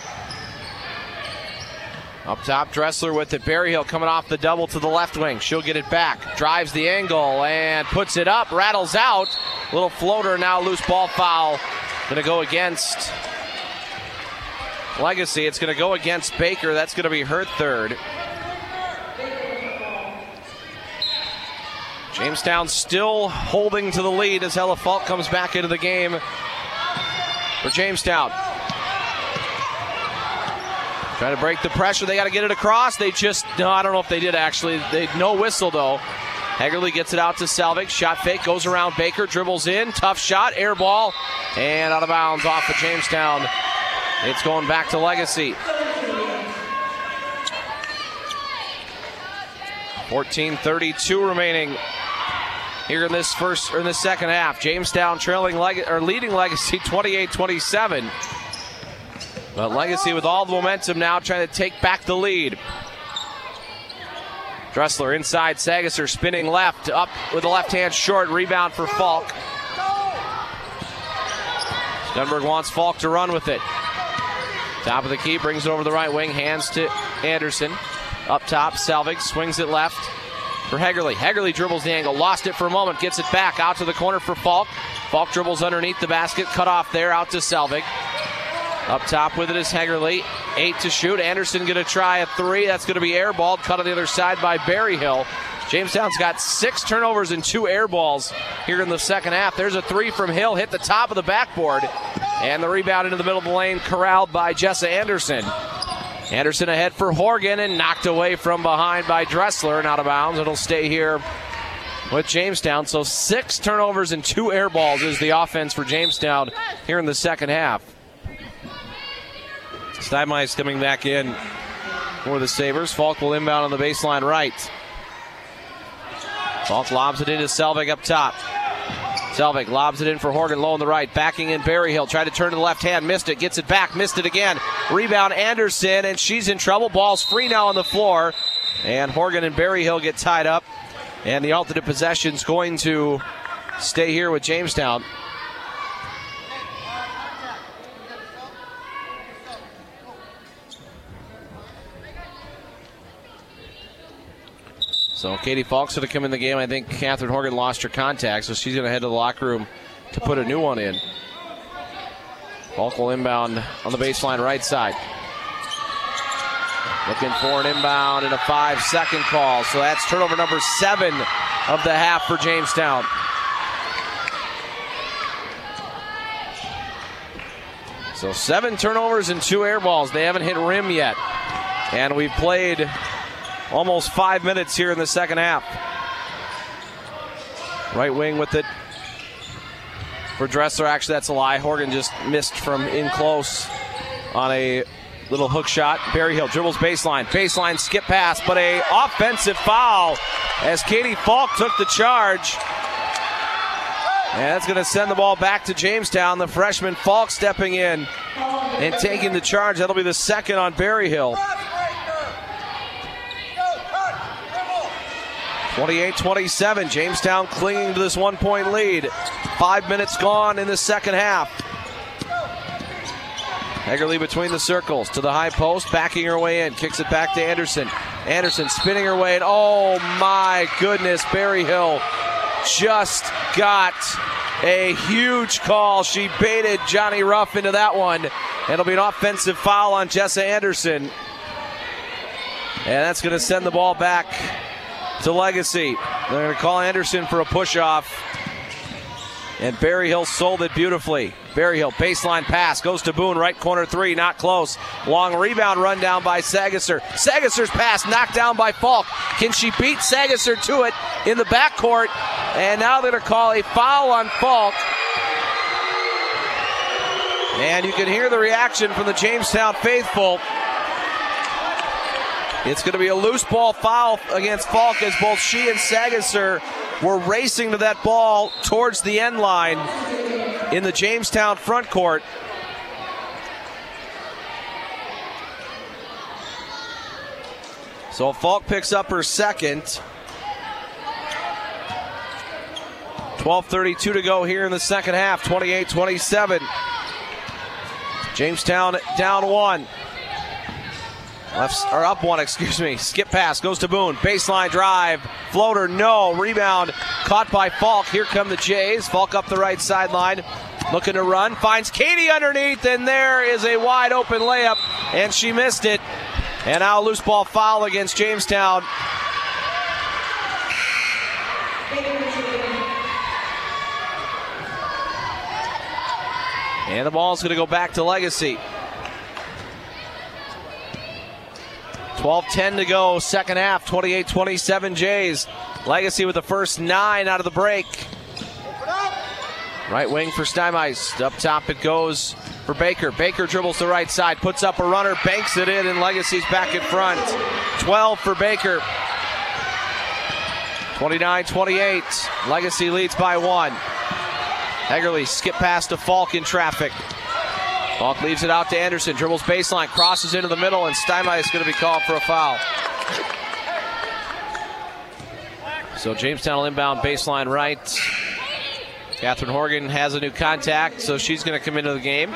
Up top, Dressler with it. Berryhill coming off the double to the left wing. She'll get it back. Drives the angle and puts it up. Rattles out. Little floater now. Loose ball foul. Going to go against Legacy. It's going to go against Baker. That's going to be her 3rd. Jamestown still holding to the lead as Ella Falk comes back into the game for Jamestown. Trying to break the pressure. They got to get it across. I don't know if they did actually. No whistle though. Hegerly gets it out to Selvig. Shot fake, goes around Baker, dribbles in. Tough shot, air ball, and out of bounds off of Jamestown. It's going back to Legacy. 14:32 remaining here in this second half. Jamestown leading Legacy 28-27. But Legacy with all the momentum now trying to take back the lead. Dressler inside, Sagasser spinning left, up with the left hand short, rebound for Falk. Gunberg wants Falk to run with it. Top of the key, brings it over the right wing, hands to Anderson. Up top, Selvig swings it left for Hegerle. Hegerle dribbles the angle, lost it for a moment, gets it back out to the corner for Falk. Falk dribbles underneath the basket, cut off there, out to Selvig. Up top with it is Hegerle. 8 to shoot. Anderson going to try a 3. That's going to be airballed. Cut on the other side by Berryhill. Jamestown's got 6 turnovers and 2 air balls here in the second half. There's a 3 from Hill. Hit the top of the backboard. And the rebound into the middle of the lane corralled by Jessa Anderson. Anderson ahead for Horgan and knocked away from behind by Dressler and out of bounds. It'll stay here with Jamestown. So 6 turnovers and 2 air balls is the offense for Jamestown here in the second half. Steinmeier coming back in for the Sabres. Falk will inbound on the baseline right. Falk lobs it into Selvig up top. Selvig lobs it in for Horgan, low on the right. Backing in Berryhill. Tried to turn to the left hand. Missed it. Gets it back. Missed it again. Rebound Anderson, and she's in trouble. Ball's free now on the floor. And Horgan and Berryhill get tied up. And the alternate possession's going to stay here with Jamestown. So Katie Falk's going to come in the game. I think Catherine Horgan lost her contact, so she's going to head to the locker room to put a new one in. Falk will inbound on the baseline right side. Looking for an inbound and a 5-second call. So that's turnover number 7 of the half for Jamestown. So 7 turnovers and 2 air balls. They haven't hit rim yet. And we've played almost 5 minutes here in the second half. Right wing with it for Dressler. Actually, that's a lie. Horgan just missed from in close on a little hook shot. Berryhill dribbles baseline. Baseline skip pass, but a offensive foul as Katie Falk took the charge. And that's going to send the ball back to Jamestown. The freshman Falk stepping in and taking the charge. That'll be the second on Berryhill. 28-27, Jamestown clinging to this 1-point lead. 5 minutes gone in the second half. Hegerle between the circles to the high post, backing her way in, kicks it back to Anderson. Anderson spinning her way in. Oh my goodness, Berryhill just got a huge call. She baited Johnny Ruff into that one. It'll be an offensive foul on Jessa Anderson. And that's going to send the ball back to Legacy. They're going to call Anderson for a push-off. And Berryhill sold it beautifully. Berryhill, baseline pass, goes to Boone, right corner 3, not close. Long rebound run down by Sagasser. Sagasser's pass knocked down by Falk. Can she beat Sagasser to it in the backcourt? And now they're going to call a foul on Falk. And you can hear the reaction from the Jamestown faithful. It's going to be a loose ball foul against Falk as both she and Sagasser were racing to that ball towards the end line in the Jamestown front court. So Falk picks up her second. 12:32 to go here in the second half. 28-27. Jamestown down 1. Up 1, excuse me. Skip pass goes to Boone. Baseline drive. Floater, no. Rebound caught by Falk. Here come the Jays. Falk up the right sideline. Looking to run. Finds Katie underneath, and there is a wide open layup, and she missed it. And now a loose ball foul against Jamestown. And the ball's going to go back to Legacy. 12:10 to go, second half, 28-27 Jays. Legacy with the first 9 out of the break. Right wing for Steinmeis. Up top it goes for Baker. Baker dribbles the right side, puts up a runner, banks it in, and Legacy's back in front. 12 for Baker. 29-28. Legacy leads by 1. Hegerly skip pass to Falk in traffic. Falk leaves it out to Anderson. Dribbles baseline, crosses into the middle, and Steinmeier is going to be called for a foul. So Jamestown will inbound baseline right. Catherine Horgan has a new contact, so she's going to come into the game.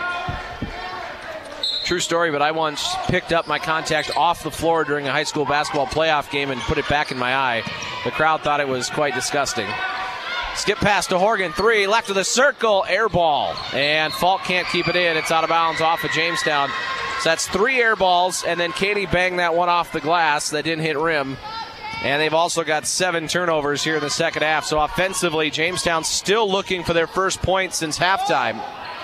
True story, but I once picked up my contact off the floor during a high school basketball playoff game and put it back in my eye. The crowd thought it was quite disgusting. Skip pass to Horgan, 3, left of the circle, air ball. And Falk can't keep it in. It's out of bounds off of Jamestown. So that's 3 air balls, and then Katie banged that one off the glass that didn't hit rim. And they've also got 7 turnovers here in the second half. So offensively, Jamestown still looking for their first point since halftime.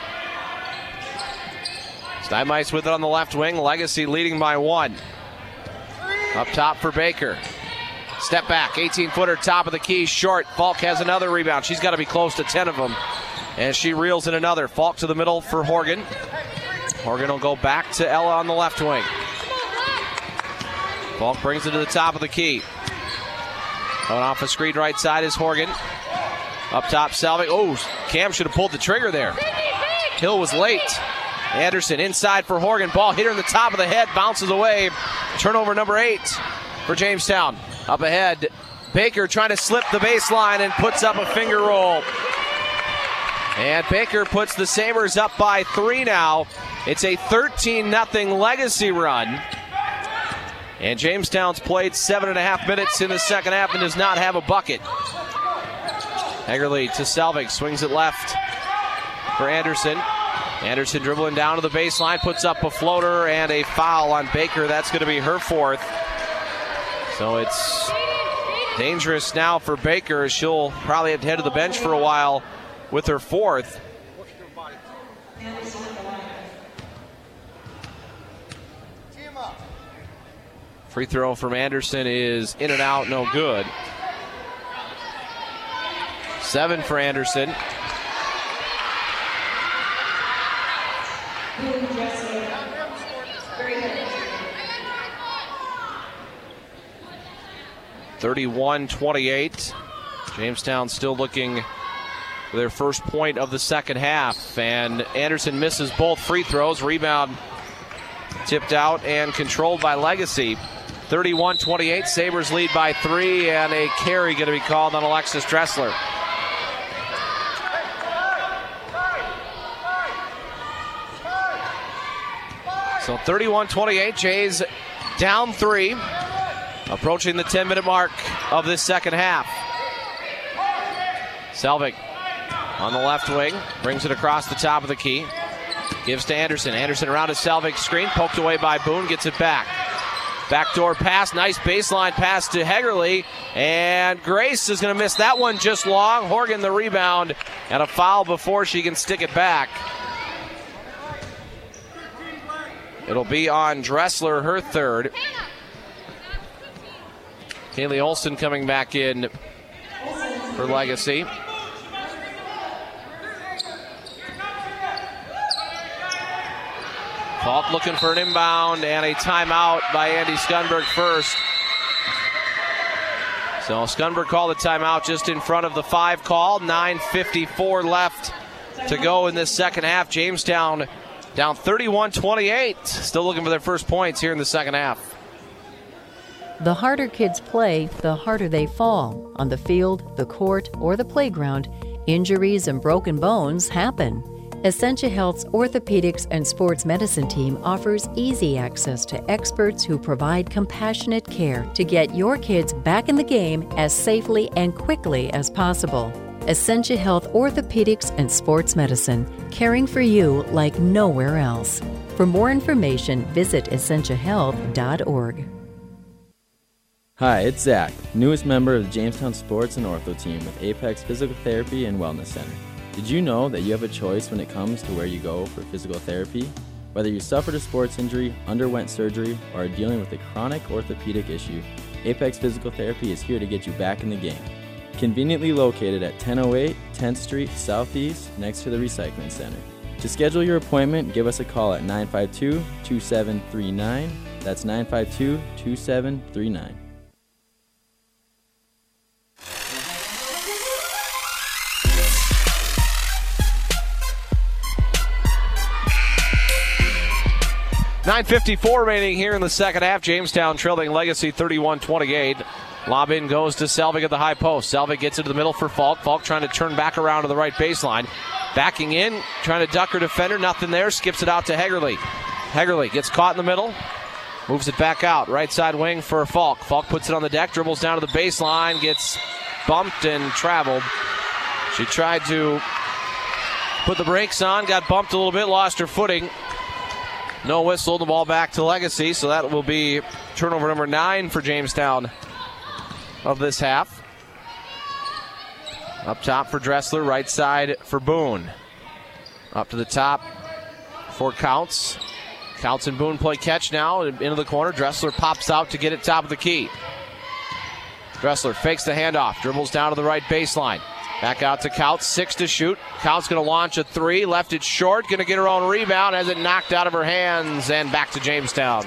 Steinmeier with it on the left wing. Legacy leading by 1. Up top for Baker. Step back, 18-footer, top of the key, short. Falk has another rebound. She's got to be close to 10 of them. And she reels in another. Falk to the middle for Horgan. Horgan will go back to Ella on the left wing. Falk brings it to the top of the key. Going off a screen right side is Horgan. Up top, Selvig. Oh, Cam should have pulled the trigger there. Hill was late. Anderson inside for Horgan. Ball hit her in the top of the head, bounces away. Turnover number 8 for Jamestown. Up ahead, Baker trying to slip the baseline and puts up a finger roll. And Baker puts the Sabres up by 3 now. It's a 13-0 Legacy run. And Jamestown's played 7.5 minutes in the second half and does not have a bucket. Hegerly to Selvig, swings it left for Anderson. Anderson dribbling down to the baseline, puts up a floater and a foul on Baker. That's going to be her 4th. So it's dangerous now for Baker. She'll probably have to head to the bench for a while with her 4th. Free throw from Anderson is in and out, no good. 7 for Anderson. (31-28). Jamestown still looking for their first point of the second half. And Anderson misses both free throws. Rebound tipped out and controlled by Legacy. 31-28. Sabres lead by 3, and a carry going to be called on Alexis Dressler. So 31-28. Jays down 3. Approaching the 10-minute mark of this second half. Selvig on the left wing. Brings it across the top of the key. Gives to Anderson. Anderson around to Selvig. Screen poked away by Boone. Gets it back. Backdoor pass. Nice baseline pass to Hegerly. And Grace is going to miss that one just long. Horgan the rebound. And a foul before she can stick it back. It'll be on Dressler, her 3rd. Kaylee Olsen coming back in for Legacy. Falk looking for an inbound and a timeout by Andy Skunberg first. So Skunberg called a timeout just in front of the 5 call. 9:54 left to go in this second half. Jamestown down 31-28. Still looking for their first points here in the second half. The harder kids play, the harder they fall. On the field, the court, or the playground, injuries and broken bones happen. Essentia Health's Orthopedics and Sports Medicine team offers easy access to experts who provide compassionate care to get your kids back in the game as safely and quickly as possible. Essentia Health Orthopedics and Sports Medicine, caring for you like nowhere else. For more information, visit essentiahealth.org. Hi, it's Zach, newest member of the Jamestown Sports and Ortho team with Apex Physical Therapy and Wellness Center. Did you know that you have a choice when it comes to where you go for physical therapy? Whether you suffered a sports injury, underwent surgery, or are dealing with a chronic orthopedic issue, Apex Physical Therapy is here to get you back in the game. Conveniently located at 1008 10th Street Southeast next to the Recycling Center. To schedule your appointment, give us a call at 952-2739. That's 952-2739. 9:54 remaining here in the second half. Jamestown trailing Legacy 31-28. Lob in goes to Selvig at the high post. Selvig gets into the middle for Falk. Falk trying to turn back around to the right baseline. Backing in, trying to duck her defender. Nothing there. Skips it out to Hegerly. Hegerly gets caught in the middle. Moves it back out. Right side wing for Falk. Falk puts it on the deck. Dribbles down to the baseline. Gets bumped and traveled. She tried to put the brakes on. Got bumped a little bit. Lost her footing. No whistle. The ball back to Legacy. So that will be turnover number 9 for Jamestown of this half. Up top for Dressler, right side for Boone. Up to the top for Counts. Counts and Boone play catch now into the corner. Dressler pops out to get it top of the key. Dressler fakes the handoff, dribbles down to the right baseline. Back out to Counts, 6 to shoot. Counts going to launch a 3, left it short, going to get her own rebound, has it knocked out of her hands, and back to Jamestown.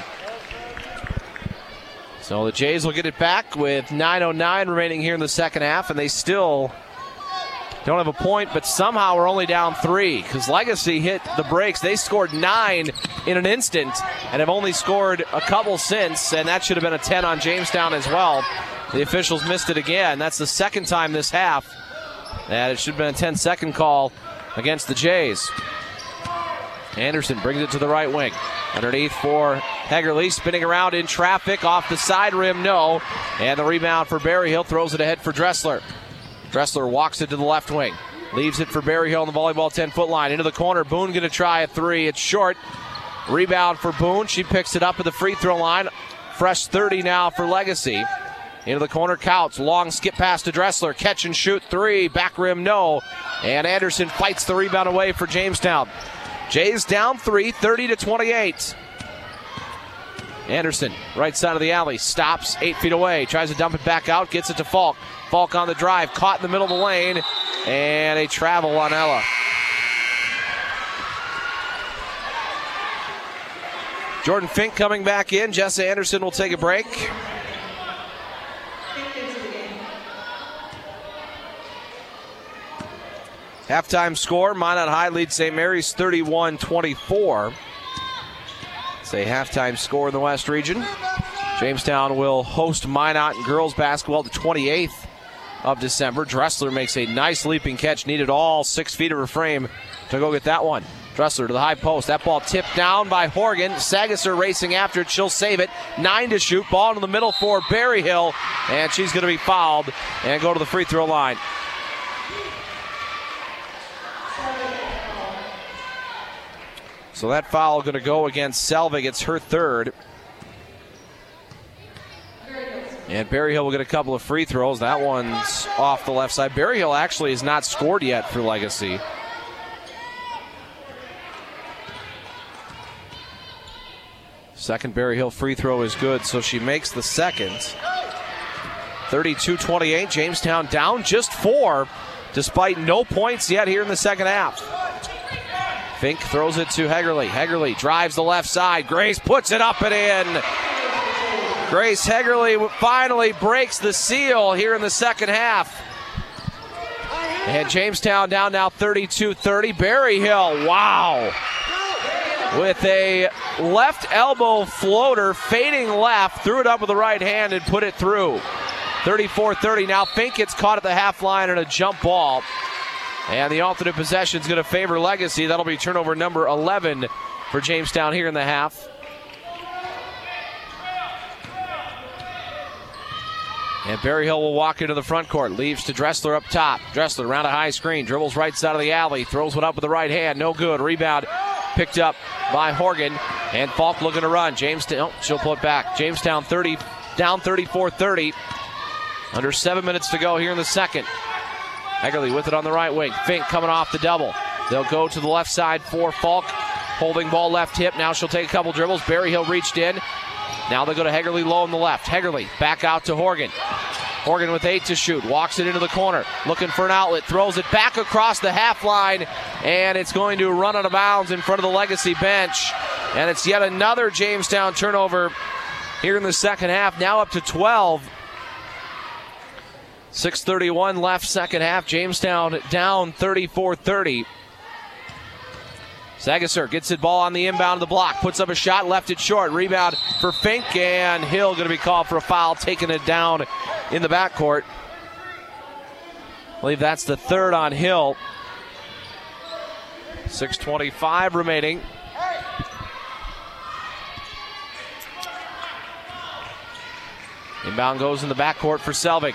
So the Jays will get it back with 9:09 remaining here in the second half, and they still don't have a point, but somehow we're only down 3 because Legacy hit the brakes. They scored 9 in an instant and have only scored a couple since, and that should have been a 10 on Jamestown as well. The officials missed it again. That's the second time this half that it should have been a 10-second call against the Jays. Anderson brings it to the right wing. Underneath for Hegerly, spinning around in traffic, off the side rim, no. And the rebound for Berryhill, throws it ahead for Dressler. Dressler walks it to the left wing. Leaves it for Berryhill on the volleyball 10-foot line. Into the corner, Boone going to try a 3. It's short. Rebound for Boone. She picks it up at the free throw line. Fresh 30 now for Legacy. Into the corner, Couts. Long skip pass to Dressler. Catch and shoot 3. Back rim, no. And Anderson fights the rebound away for Jamestown. Jays down 3, 30-28. Anderson, right side of the alley, stops 8 feet away, tries to dump it back out, gets it to Falk. Falk on the drive, caught in the middle of the lane, and a travel on Ella. Jordan Fink coming back in. Jessa Anderson will take a break. Halftime score, Minot High leads St. Mary's 31-24. It's a halftime score in the West region. Jamestown will host Minot in girls basketball the 28th of December. Dressler makes a nice leaping catch, needed all 6 feet of her frame to go get that one. Dressler to the high post. That ball tipped down by Horgan. Sagasser racing after it. She'll save it. 9 to shoot. Ball into the middle for Berryhill. And she's going to be fouled and go to the free throw line. So that foul going to go against Selvig. It's her third. And Berryhill will get a couple of free throws. That one's off the left side. Berryhill actually has not scored yet for Legacy. Second Berryhill free throw is good, so she makes the second. 32-28. Jamestown down just 4, despite no points yet here in the second half. Fink throws it to Hegerly. Hegerly drives the left side. Grace puts it up and in. Grace Hegerly finally breaks the seal here in the second half. And Jamestown down now 32-30. Berryhill, wow. With a left elbow floater, fading left, threw it up with the right hand and put it through. 34-30. Now Fink gets caught at the half line on a jump ball. And the alternate possession is going to favor Legacy. That'll be turnover number 11 for Jamestown here in the half. And Berryhill will walk into the front court. Leaves to Dressler up top. Dressler around a high screen. Dribbles right side of the alley. Throws one up with the right hand. No good. Rebound picked up by Horgan. And Falk looking to run. Jamestown, she'll pull it back. Jamestown down 34-30. Under 7 minutes to go here in the second. Hegerly with it on the right wing. Fink coming off the double. They'll go to the left side for Falk. Holding ball left hip. Now she'll take a couple dribbles. Berryhill reached in. Now they go to Hegerly low on the left. Hegerly back out to Horgan. Horgan with 8 to shoot. Walks it into the corner. Looking for an outlet. Throws it back across the half line. And it's going to run out of bounds in front of the Legacy bench. And it's yet another Jamestown turnover here in the second half. Now up to 12. 6:31 left second half. Jamestown down 34-30. Sagasser gets the ball on the inbound of the block, puts up a shot, left it short. Rebound for Fink, and Hill going to be called for a foul, taking it down in the backcourt. I believe that's the third on Hill. 6:25 remaining. Inbound goes in the backcourt for Selvig.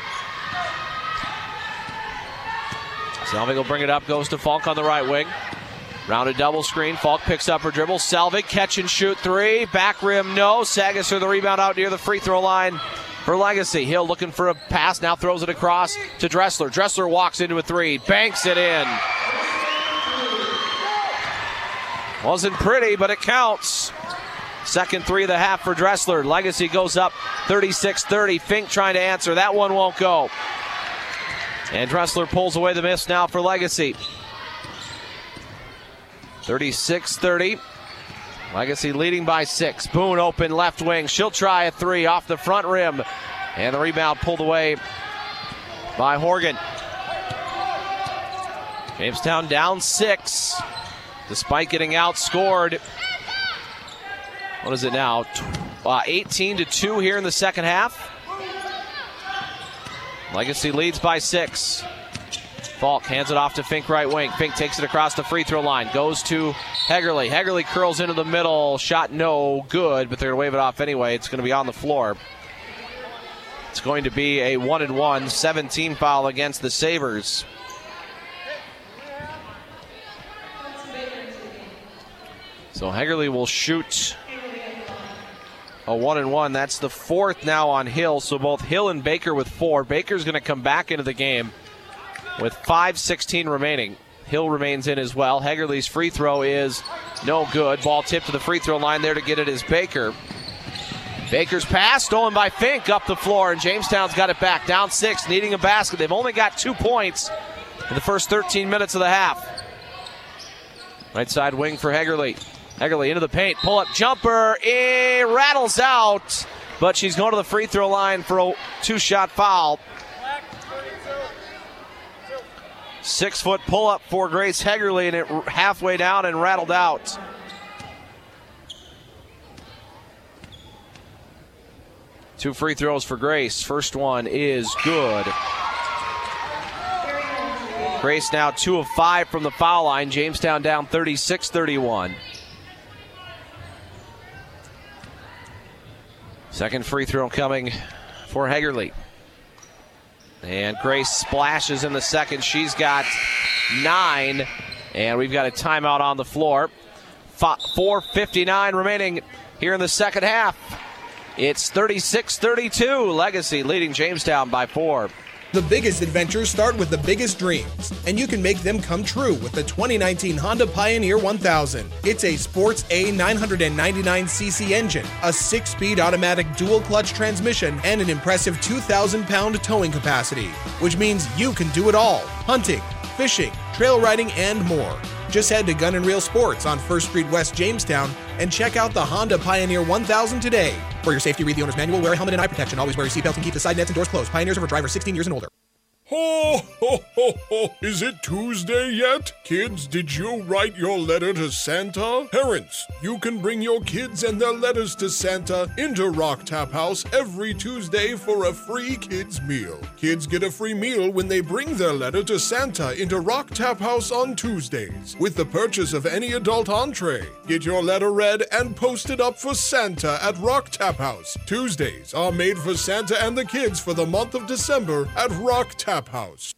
Selvig will bring it up, goes to Falk on the right wing. Rounded double screen. Falk picks up her dribble. Selvig, catch and shoot three. Back rim, no. Sagasser the rebound out near the free throw line for Legacy. Hill looking for a pass, now throws it across to Dressler. Dressler walks into a three, banks it in. Wasn't pretty, but it counts. Second three of the half for Dressler. Legacy goes up 36-30. Fink trying to answer. That one won't go. And Dressler pulls away the miss now for Legacy. 36-30. Legacy leading by 6. Boone open left wing. She'll try a three off the front rim. And the rebound pulled away by Horgan. Jamestown down 6. Despite getting outscored. What is it now? 18-2 here in the second half. Legacy leads by 6. Falk hands it off to Fink right wing. Fink takes it across the free throw line. Goes to Hegerle. Hegerle curls into the middle. Shot no good, but they're going to wave it off anyway. It's going to be on the floor. It's going to be a 1-and-1, 17 foul against the Sabres. So Hegerle will shoot a 1-and-1. That's the fourth now on Hill. So both Hill and Baker with 4. Baker's going to come back into the game with 5:16 remaining. Hill remains in as well. Hegerle's free throw is no good. Ball tipped to the free throw line. There to get it is Baker. Baker's pass stolen by Fink up the floor, and Jamestown's got it back. Down 6, needing a basket. They've only got 2 points in the first 13 minutes of the half. Right side wing for Hegerle. Hegerle into the paint. Pull-up jumper. It rattles out, but she's going to the free throw line for a 2-shot foul. 6-foot pull-up for Grace Hegerle, and it halfway down and rattled out. Two free throws for Grace. First one is good. Grace now 2 of 5 from the foul line. Jamestown down 36-31. Second free throw coming for Hegerle. And Grace splashes in the second. She's got 9. And we've got a timeout on the floor. 4:59 remaining here in the second half. It's 36-32. Legacy leading Jamestown by 4. The biggest adventures start with the biggest dreams, and you can make them come true with the 2019 Honda Pioneer 1000. It's a Sports A 999cc engine, a 6-speed automatic dual-clutch transmission, and an impressive 2,000-pound towing capacity, which means you can do it all: hunting, fishing, trail riding, and more. Just head to Gun and Reel Sports on 1st Street West, Jamestown, and check out the Honda Pioneer 1000 today. For your safety, read the owner's manual, wear a helmet and eye protection, always wear your seatbelt, and keep the side nets and doors closed. Pioneers are for drivers 16 years and older. Ho, ho, ho, ho. Is it Tuesday yet? Kids, did you write your letter to Santa? Parents, you can bring your kids and their letters to Santa into Rock Tap House every Tuesday for a free kids meal. Kids get a free meal when they bring their letter to Santa into Rock Tap House on Tuesdays with the purchase of any adult entree. Get your letter read and posted up for Santa at Rock Tap House. Tuesdays are made for Santa and the kids for the month of December at Rock Tap House.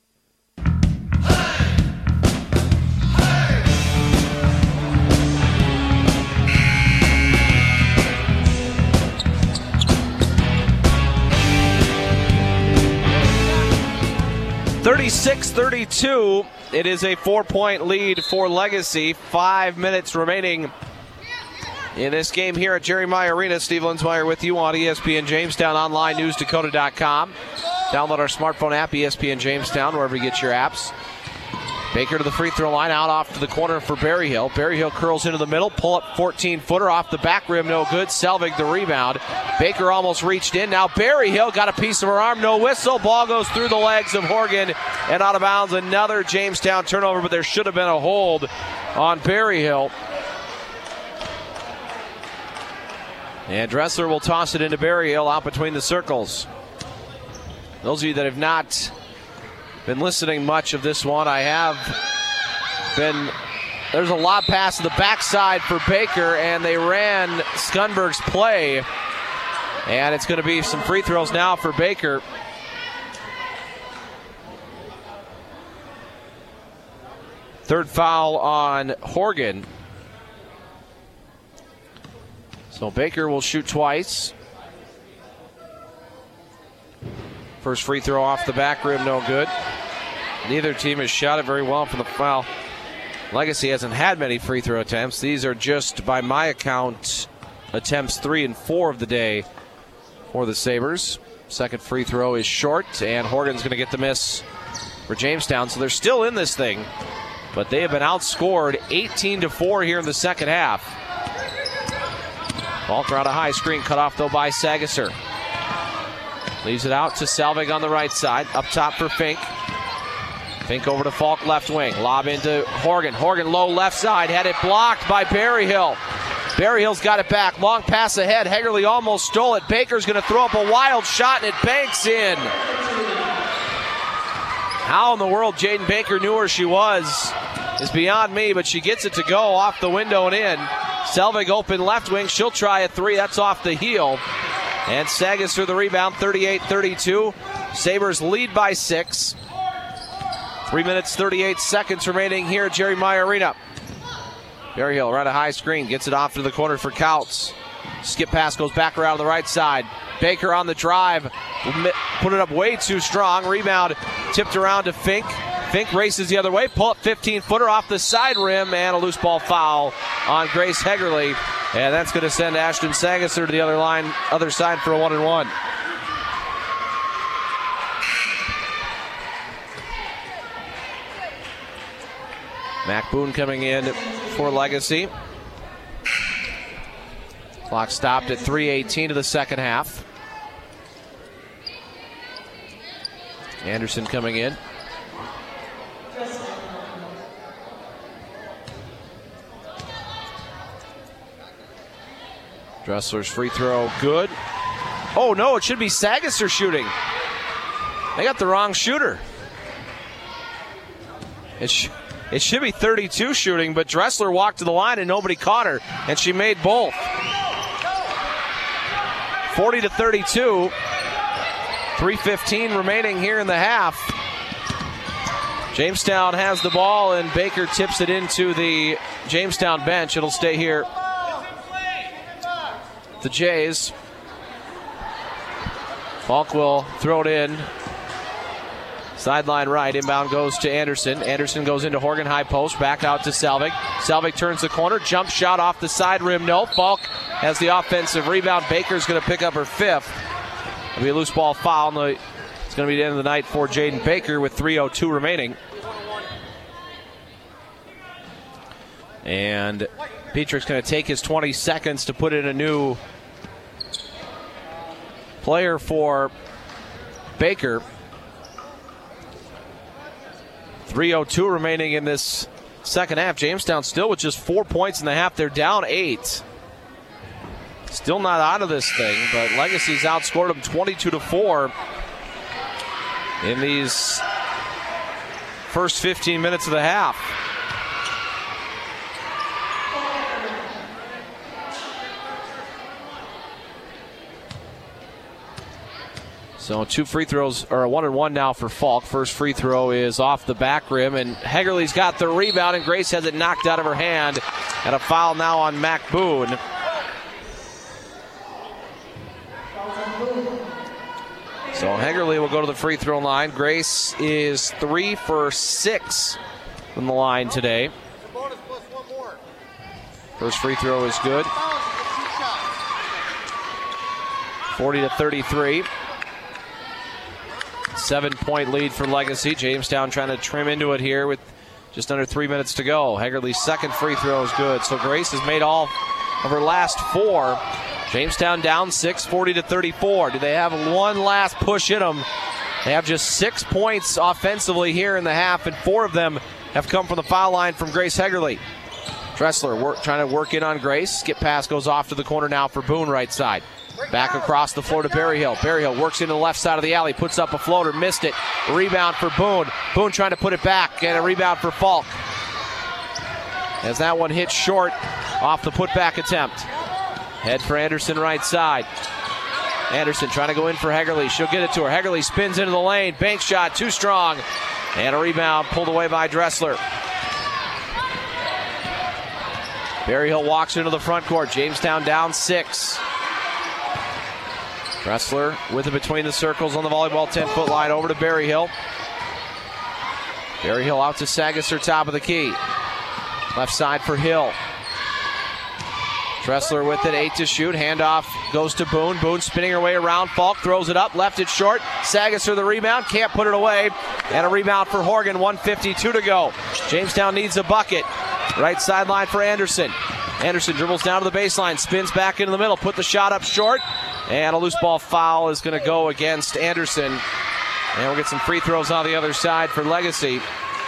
(36-32). It is a 4-point lead for Legacy. 5 minutes remaining in this game here at Jerry Meyer Arena. Steve Linsmeyer with you on ESPN Jamestown, online, newsdakota.com. Download our smartphone app, ESPN Jamestown, wherever you get your apps. Baker to the free throw line, out off to the corner for Berryhill. Berryhill curls into the middle, pull up 14-footer off the back rim, no good. Selvig the rebound. Baker almost reached in. Now Berryhill got a piece of her arm, no whistle. Ball goes through the legs of Horgan and out of bounds. Another Jamestown turnover, but there should have been a hold on Berryhill. And Dressler will toss it into Berryhill out between the circles. Those of you that have not been listening much of this one, I have been. There's a lob pass to the backside for Baker, and they ran Skunberg's play. And it's going to be some free throws now for Baker. Third foul on Horgan. So Baker will shoot twice. First free throw off the back rim, no good. Neither team has shot it very well from the foul. Legacy hasn't had many free throw attempts. These are just, by my account, attempts 3 and 4 of the day for the Sabres. Second free throw is short, and Horgan's going to get the miss for Jamestown. So they're still in this thing, but they have been outscored 18-4 here in the second half. Falk around a high screen, cut off though by Sagasser. Leaves it out to Selvig on the right side. Up top for Fink. Fink over to Falk, left wing. Lob into Horgan. Horgan low left side. Had it blocked by Berryhill. Berryhill's got it back. Long pass ahead. Hegerle almost stole it. Baker's going to throw up a wild shot, and it banks in. How in the world Jaden Baker knew where she was is beyond me, but she gets it to go off the window and in. Selvig open left wing. She'll try a three. That's off the heel. And Sagas for the rebound, 38-32. Sabres lead by 6. 3 minutes, 38 seconds remaining here at Jerry Meyer Arena. Berryhill around a high screen, gets it off to the corner for Couts. Skip pass goes back around the right side. Baker on the drive, put it up way too strong. Rebound tipped around to Fink. Fink races the other way, pull up 15-footer off the side rim, and a loose ball foul on Grace Hegerle. And that's going to send Ashton Sagasser to the other side for a 1-and-1. Mac Boone coming in for Legacy. Clock stopped at 3:18 to the second half. Anderson coming in. Dressler's free throw, good. Oh no, it should be Sagasser shooting. They got the wrong shooter. It should be 32 shooting, but Dressler walked to the line and nobody caught her, and she made both. 40-32. 3:15 remaining here in the half. Jamestown has the ball, and Baker tips it into the Jamestown bench. It'll stay here. The Jays. Falk will throw it in. Sideline right. Inbound goes to Anderson. Anderson goes into Horgan high post. Back out to Selvig. Selvig turns the corner. Jump shot off the side rim. No. Falk has the offensive rebound. Baker's going to pick up her 5th. It'll be a loose ball foul. It's going to be the end of the night for Jaden Baker with 3:02 remaining. And Petrick's going to take his 20 seconds to put in a new player for Baker. 3:02 remaining in this second half. Jamestown still with just 4 points in the half. They're down 8. Still not out of this thing, but Legacy's outscored them 22-4 in these first 15 minutes of the half. So 2 free throws, or a 1-and-1 now for Falk. First free throw is off the back rim, and Hegerle's got the rebound, and Grace has it knocked out of her hand. And a foul now on Mac Boone. So Hegerle will go to the free throw line. Grace is 3 for 6 from the line today. First free throw is good. 40-33. 7-point lead for Legacy. Jamestown trying to trim into it here with just under 3 minutes to go. Hegerle's second free throw is good. So Grace has made all of her last 4. Jamestown down 6, 40-34. Do they have one last push in them? They have just 6 points offensively here in the half, and 4 of them have come from the foul line from Grace Hegerle. Dressler trying to work in on Grace. Skip pass goes off to the corner now for Boone, right side. Back across the floor to Berryhill. Berryhill works into the left side of the alley, puts up a floater, missed it. Rebound for Boone. Boone trying to put it back, and a rebound for Falk. As that one hits short off the putback attempt. Head for Anderson, right side. Anderson trying to go in for Hegerly. She'll get it to her. Hegerly spins into the lane. Bank shot, too strong. And a rebound pulled away by Dressler. Berryhill walks into the front court. Jamestown down 6. Dressler with it between the circles on the volleyball 10-foot line over to Berryhill. Berryhill out to Sagasser, top of the key. Left side for Hill. Dressler with it, 8 to shoot. Handoff goes to Boone. Boone spinning her way around. Falk throws it up, left it short. Sagasser the rebound, can't put it away. And a rebound for Horgan, 1:52 to go. Jamestown needs a bucket. Right sideline for Anderson. Anderson dribbles down to the baseline, spins back into the middle, put the shot up short. And a loose ball foul is going to go against Anderson. And we'll get some free throws on the other side for Legacy.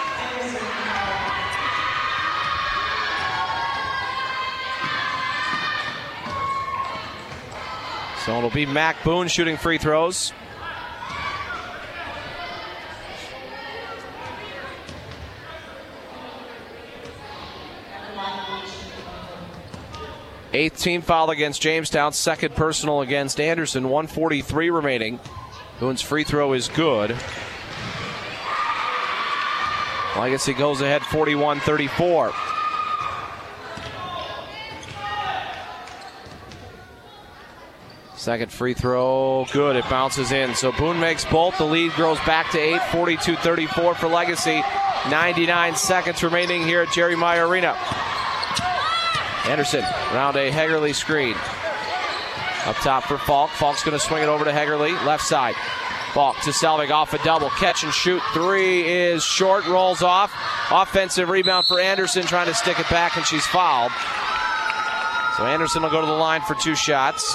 So it'll be Mac Boone shooting free throws. Eighth team foul against Jamestown, second personal against Anderson, 1:43 remaining. Boone's free throw is good. Legacy goes ahead 41-34. Second free throw, good. It bounces in. So Boone makes both. The lead grows back to 8, 42-34 for Legacy. 99 seconds remaining here at Jerry Meyer Arena. Anderson around a Hegerly screen. Up top for Falk. Falk's going to swing it over to Hegerly. Left side. Falk to Selvig off a double. Catch and shoot. 3 is short. Rolls off. Offensive rebound for Anderson. Trying to stick it back, and she's fouled. So Anderson will go to the line for 2 shots.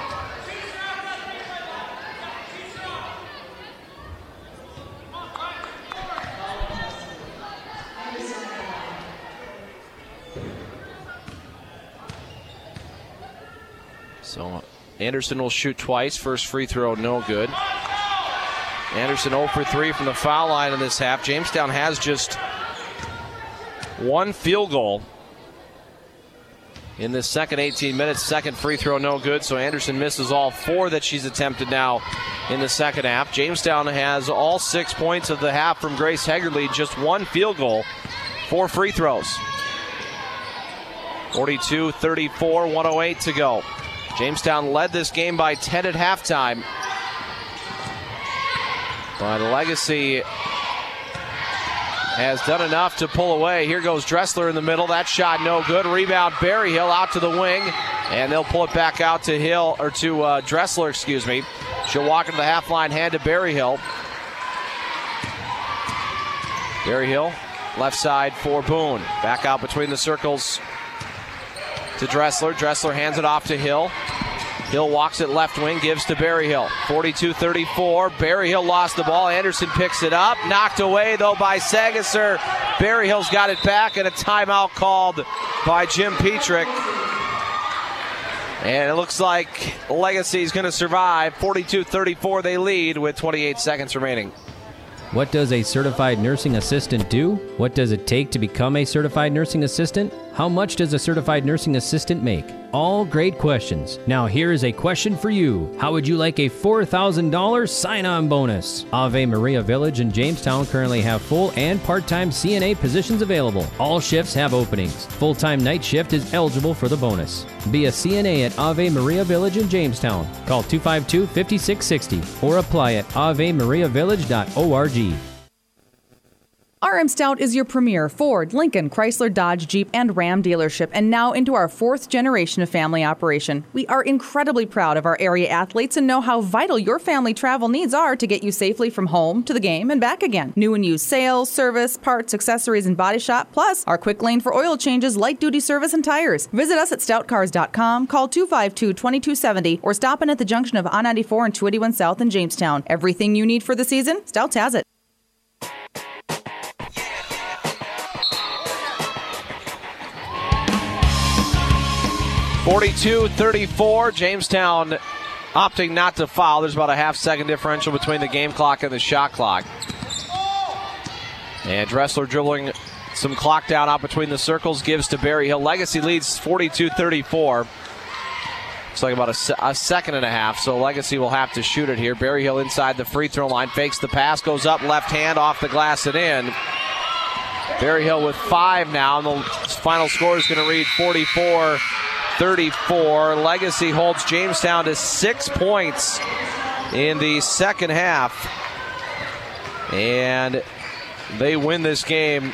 So Anderson will shoot twice. First free throw, no good. Anderson 0 for 3 from the foul line in this half. Jamestown has just 1 field goal in this second 18 minutes. Second free throw, no good. So Anderson misses all 4 that she's attempted now in the second half. Jamestown has all 6 points of the half from Grace Hegerly. Just 1 field goal, 4 free throws. 42-34, 1:08 to go. Jamestown led this game by 10 at halftime. But Legacy has done enough to pull away. Here goes Dressler in the middle. That shot no good. Rebound Berryhill out to the wing. And they'll pull it back out to Hill, or to Dressler, excuse me. She'll walk into the half line, hand to Berryhill. Berryhill, left side for Boone. Back out between the circles to Dressler. Dressler hands it off to Hill. Hill walks it left wing, gives to Berryhill. 42-34. Berryhill lost the ball. Anderson picks it up. Knocked away, though, by Sagasser. Berryhill's got it back, and a timeout called by Jim Petrick. And it looks like Legacy's going to survive. 42-34, they lead with 28 seconds remaining. What does a certified nursing assistant do? What does it take to become a certified nursing assistant? How much does a certified nursing assistant make? All great questions. Now here is a question for you. How would you like a $4,000 sign-on bonus? Ave Maria Village and Jamestown currently have full and part-time CNA positions available. All shifts have openings. Full-time night shift is eligible for the bonus. Be a CNA at Ave Maria Village in Jamestown. Call 252-5660 or apply at avemariavillage.org. RM Stout is your premier Ford, Lincoln, Chrysler, Dodge, Jeep, and Ram dealership, and now into our 4th generation of family operation. We are incredibly proud of our area athletes and know how vital your family travel needs are to get you safely from home to the game and back again. New and used sales, service, parts, accessories, and body shop, plus our quick lane for oil changes, light-duty service, and tires. Visit us at stoutcars.com, call 252-2270, or stop in at the junction of I-94 and 281 South in Jamestown. Everything you need for the season, Stouts has it. 42-34. Jamestown opting not to foul. There's about a half-second differential between the game clock and the shot clock. And Dressler dribbling some clock down out between the circles, gives to Berry Hill. Legacy leads 42-34. Looks like about a second and a half, so Legacy will have to shoot it here. Berry Hill inside the free throw line, fakes the pass, goes up, left hand, off the glass and in. Berry Hill with 5 now, and the final score is going to read 44-34. Legacy holds Jamestown to 6 points in the second half, and they win this game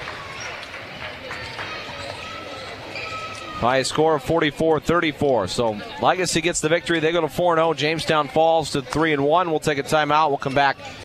by a score of 44-34. So Legacy gets the victory. They go to 4-0. Jamestown falls to 3-1. We'll take a timeout. We'll come back